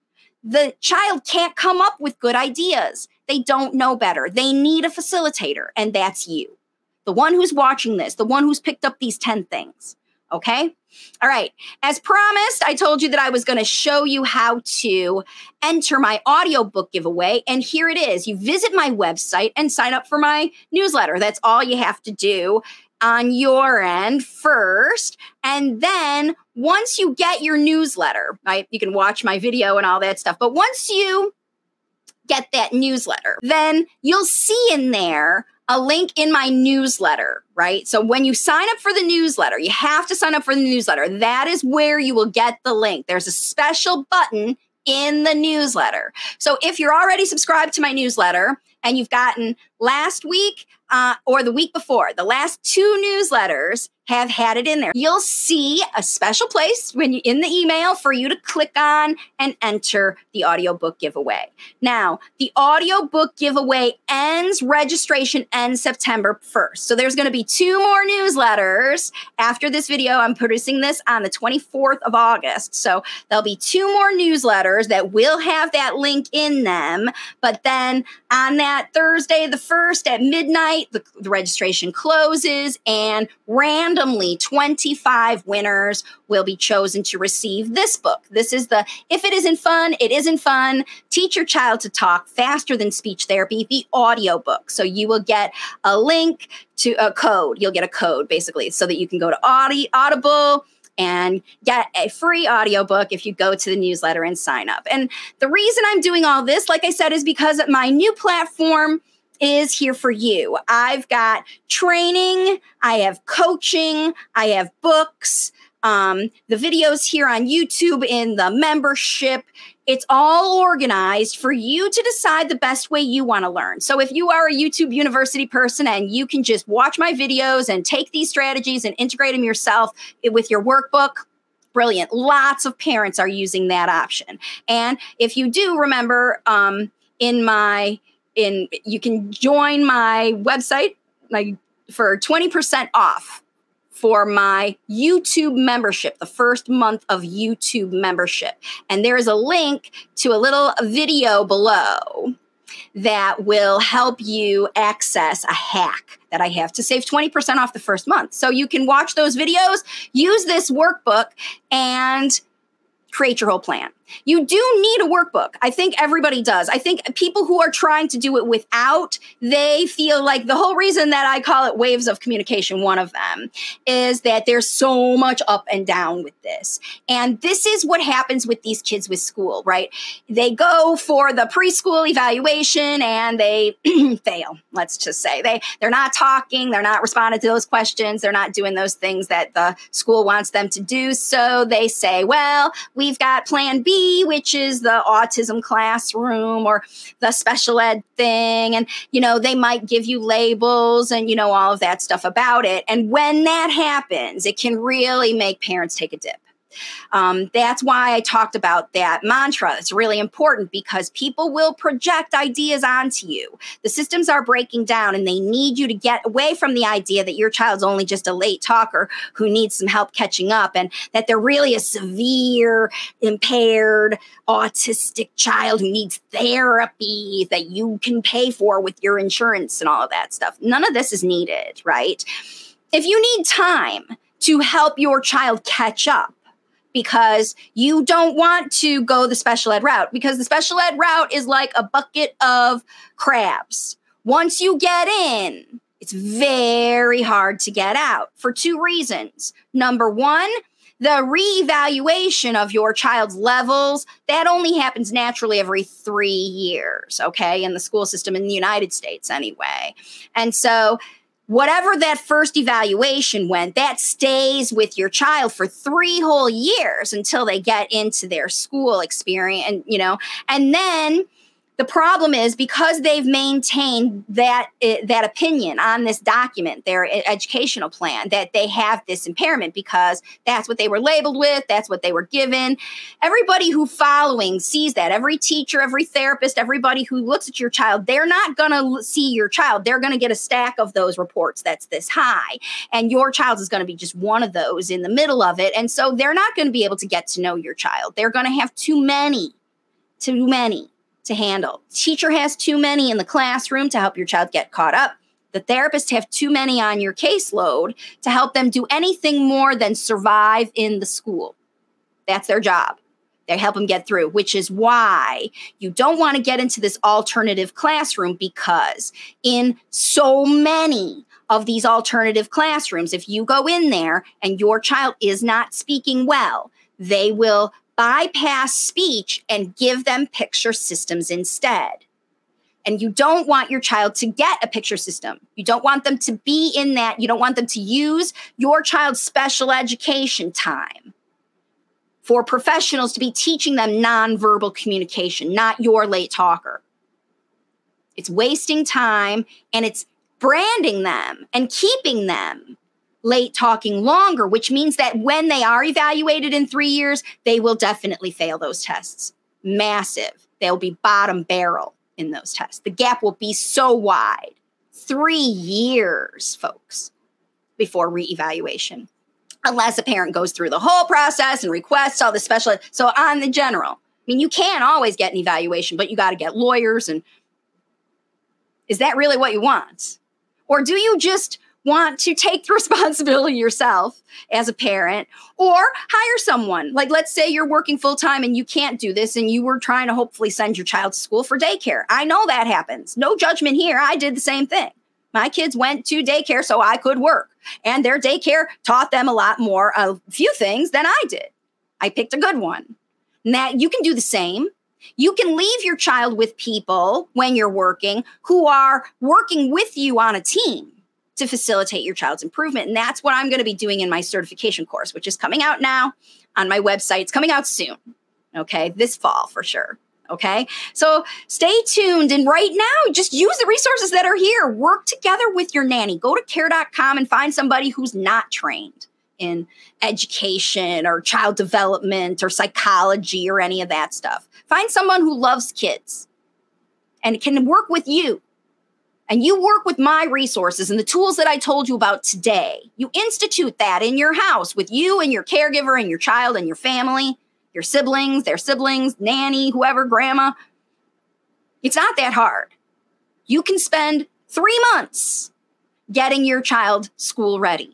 The child can't come up with good ideas. They don't know better. They need a facilitator, and that's you. The one who's watching this, the one who's picked up these 10 things. Okay? All right. As promised, I told you that I was going to show you how to enter my audiobook giveaway. And here it is. You visit my website and sign up for my newsletter. That's all you have to do on your end first. And then once you get your newsletter, right, you can watch my video and all that stuff. But once you get that newsletter, then you'll see in there a link in my newsletter, right? So when you sign up for the newsletter, you have to sign up for the newsletter. That is where you will get the link. There's a special button in the newsletter. So if you're already subscribed to my newsletter and you've gotten last week or the week before, the last 2 newsletters have had it in there. You'll see a special place in the email for you to click on and enter the audiobook giveaway. Now, the audiobook giveaway registration ends September 1st. So there's going to be 2 more newsletters after this video. I'm producing this on the 24th of August. So there'll be 2 more newsletters that will have that link in them. But then on that Thursday, the 1st at midnight, the registration closes, and randomly 25 winners will be chosen to receive this book. This is the If It Isn't Fun, It Isn't Fun, Teach Your Child to Talk Faster Than Speech Therapy, the audiobook. So you will get a link to a code. You'll get a code basically so that you can go to Audible and get a free audiobook if you go to the newsletter and sign up. And the reason I'm doing all this, like I said, is because my new platform is here for you. I've got training, I have coaching, I have books, the videos here on YouTube in the membership. It's all organized for you to decide the best way you want to learn. So if you are a YouTube University person and you can just watch my videos and take these strategies and integrate them yourself with your workbook, brilliant. Lots of parents are using that option. And if you do, remember, you can join my website for 20% off for my YouTube membership, the first month of YouTube membership. And there is a link to a little video below that will help you access a hack that I have to save 20% off the first month. So you can watch those videos, use this workbook, and create your whole plan. You do need a workbook. I think everybody does. I think people who are trying to do it without, they feel like the whole reason that I call it waves of communication, one of them, is that there's so much up and down with this. And this is what happens with these kids with school, right? They go for the preschool evaluation and they fail, let's just say. They're not talking, they're not responding to those questions, they're not doing those things that the school wants them to do. So they say, well, we've got plan B, which is the autism classroom or the special ed thing. And, they might give you labels and, all of that stuff about it. And when that happens, it can really make parents take a dip. That's why I talked about that mantra. It's really important because people will project ideas onto you. The systems are breaking down and they need you to get away from the idea that your child's only just a late talker who needs some help catching up, and that they're really a severe, impaired, autistic child who needs therapy that you can pay for with your insurance and all of that stuff. None of this is needed, right? If you need time to help your child catch up, because you don't want to go the special ed route, because the special ed route is like a bucket of crabs. Once you get in, it's very hard to get out for two reasons. Number one, the reevaluation of your child's levels, that only happens naturally every 3 years, okay, in the school system in the United States anyway. And so whatever that first evaluation went, that stays with your child for 3 whole years until they get into their school experience. And, and then the problem is because they've maintained that opinion on this document, their educational plan, that they have this impairment because that's what they were labeled with, that's what they were given. Everybody who following sees that. Every teacher, every therapist, everybody who looks at your child, they're not going to see your child. They're going to get a stack of those reports that's this high. And your child is going to be just one of those in the middle of it. And so they're not going to be able to get to know your child. They're going to have too many to handle. Teacher has too many in the classroom to help your child get caught up. The therapist have too many on your caseload to help them do anything more than survive in the school. That's their job. They help them get through, which is why you don't want to get into this alternative classroom, because in so many of these alternative classrooms, if you go in there and your child is not speaking well, they will bypass speech and give them picture systems instead. And you don't want your child to get a picture system. You don't want them to be in that. You don't want them to use your child's special education time for professionals to be teaching them nonverbal communication, not your late talker. It's wasting time, and it's branding them and keeping them late talking longer, which means that when they are evaluated in 3 years, they will definitely fail those tests. Massive. They'll be bottom barrel in those tests. The gap will be so wide. 3 years, folks, before reevaluation. Unless a parent goes through the whole process and requests all the special. So on the general, you can't always get an evaluation, but you got to get lawyers. And is that really what you want? Or do you just want to take the responsibility yourself as a parent, or hire someone? Like, let's say you're working full time and you can't do this, and you were trying to hopefully send your child to school for daycare. I know that happens. No judgment here. I did the same thing. My kids went to daycare so I could work, and their daycare taught them a few things than I did. I picked a good one. Now you can do the same. You can leave your child with people when you're working who are working with you on a team to facilitate your child's improvement. And that's what I'm going to be doing in my certification course, which is coming out now on my website. It's coming out soon. Okay. This fall for sure. Okay. So stay tuned. And right now, just use the resources that are here. Work together with your nanny. Go to care.com and find somebody who's not trained in education or child development or psychology or any of that stuff. Find someone who loves kids and can work with you. And you work with my resources and the tools that I told you about today. You institute that in your house with you and your caregiver and your child and your family, your siblings, their siblings, nanny, whoever, grandma. It's not that hard. You can spend 3 months getting your child school ready.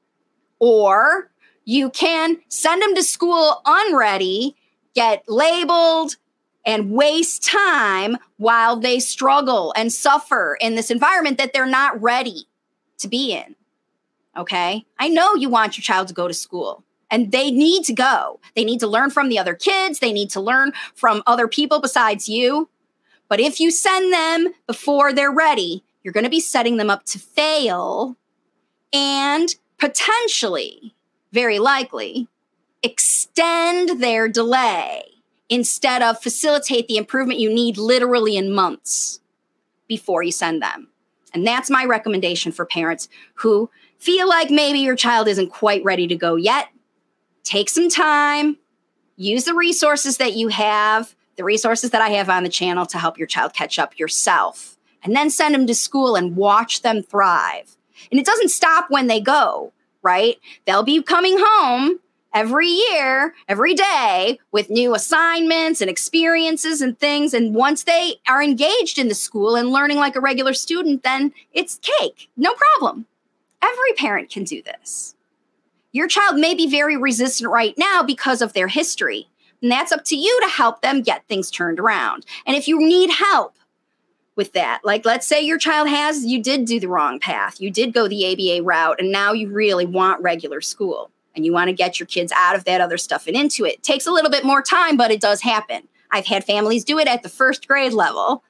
Or you can send them to school unready, get labeled, and waste time while they struggle and suffer in this environment that they're not ready to be in. Okay? I know you want your child to go to school, and they need to go. They need to learn from the other kids. They need to learn from other people besides you. But if you send them before they're ready, you're going to be setting them up to fail and potentially, very likely, extend their delay instead of facilitate the improvement you need literally in months before you send them. And that's my recommendation for parents who feel like maybe your child isn't quite ready to go yet. take some time, use the resources that you have, the resources that I have on the channel to help your child catch up yourself, and then send them to school and watch them thrive. And it doesn't stop when they go, right? They'll be coming home every year, every day with new assignments and experiences and things. And once they are engaged in the school and learning like a regular student, then it's cake, no problem. Every parent can do this. Your child may be very resistant right now because of their history, and that's up to you to help them get things turned around. And if you need help with that, like let's say your child you did do the wrong path, you did go the ABA route, and now you really want regular school, and you want to get your kids out of that other stuff and into it. It takes a little bit more time, but it does happen. I've had families do it at the first grade level,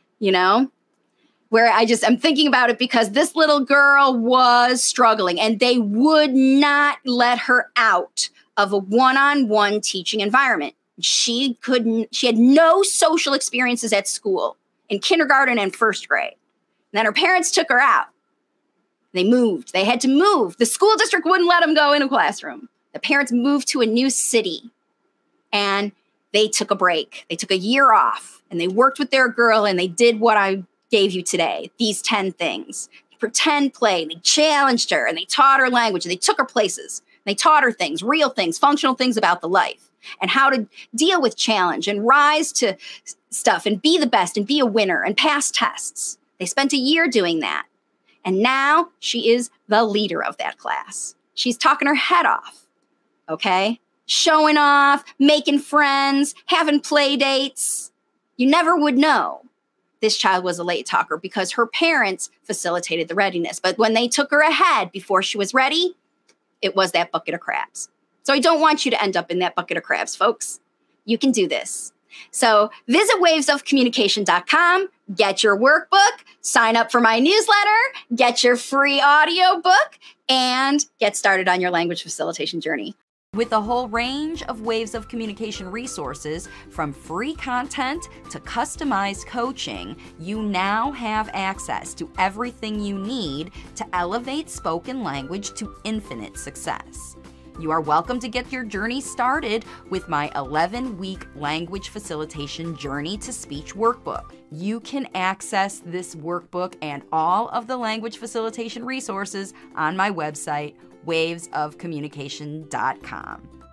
where I'm thinking about it because this little girl was struggling and they would not let her out of a one-on-one teaching environment. She had no social experiences at school in kindergarten and first grade. And then her parents took her out. They moved. They had to move. The school district wouldn't let them go in a classroom. The parents moved to a new city and they took a break. They took a year off and they worked with their girl and they did what I gave you today, these 10 things. Pretend play. They challenged her and they taught her language and they took her places. They taught her things, real things, functional things about the life and how to deal with challenge and rise to stuff and be the best and be a winner and pass tests. They spent a year doing that. And now she is the leader of that class. She's talking her head off, okay? Showing off, making friends, having play dates. You never would know this child was a late talker because her parents facilitated the readiness. But when they took her ahead before she was ready, it was that bucket of crabs. So I don't want you to end up in that bucket of crabs, folks. You can do this. So visit wavesofcommunication.com, get your workbook, sign up for my newsletter, get your free audio book, and get started on your language facilitation journey. With a whole range of Waves of Communication resources, from free content to customized coaching, you now have access to everything you need to elevate spoken language to infinite success. You are welcome to get your journey started with my 11-week language facilitation journey to speech workbook. You can access this workbook and all of the language facilitation resources on my website, wavesofcommunication.com.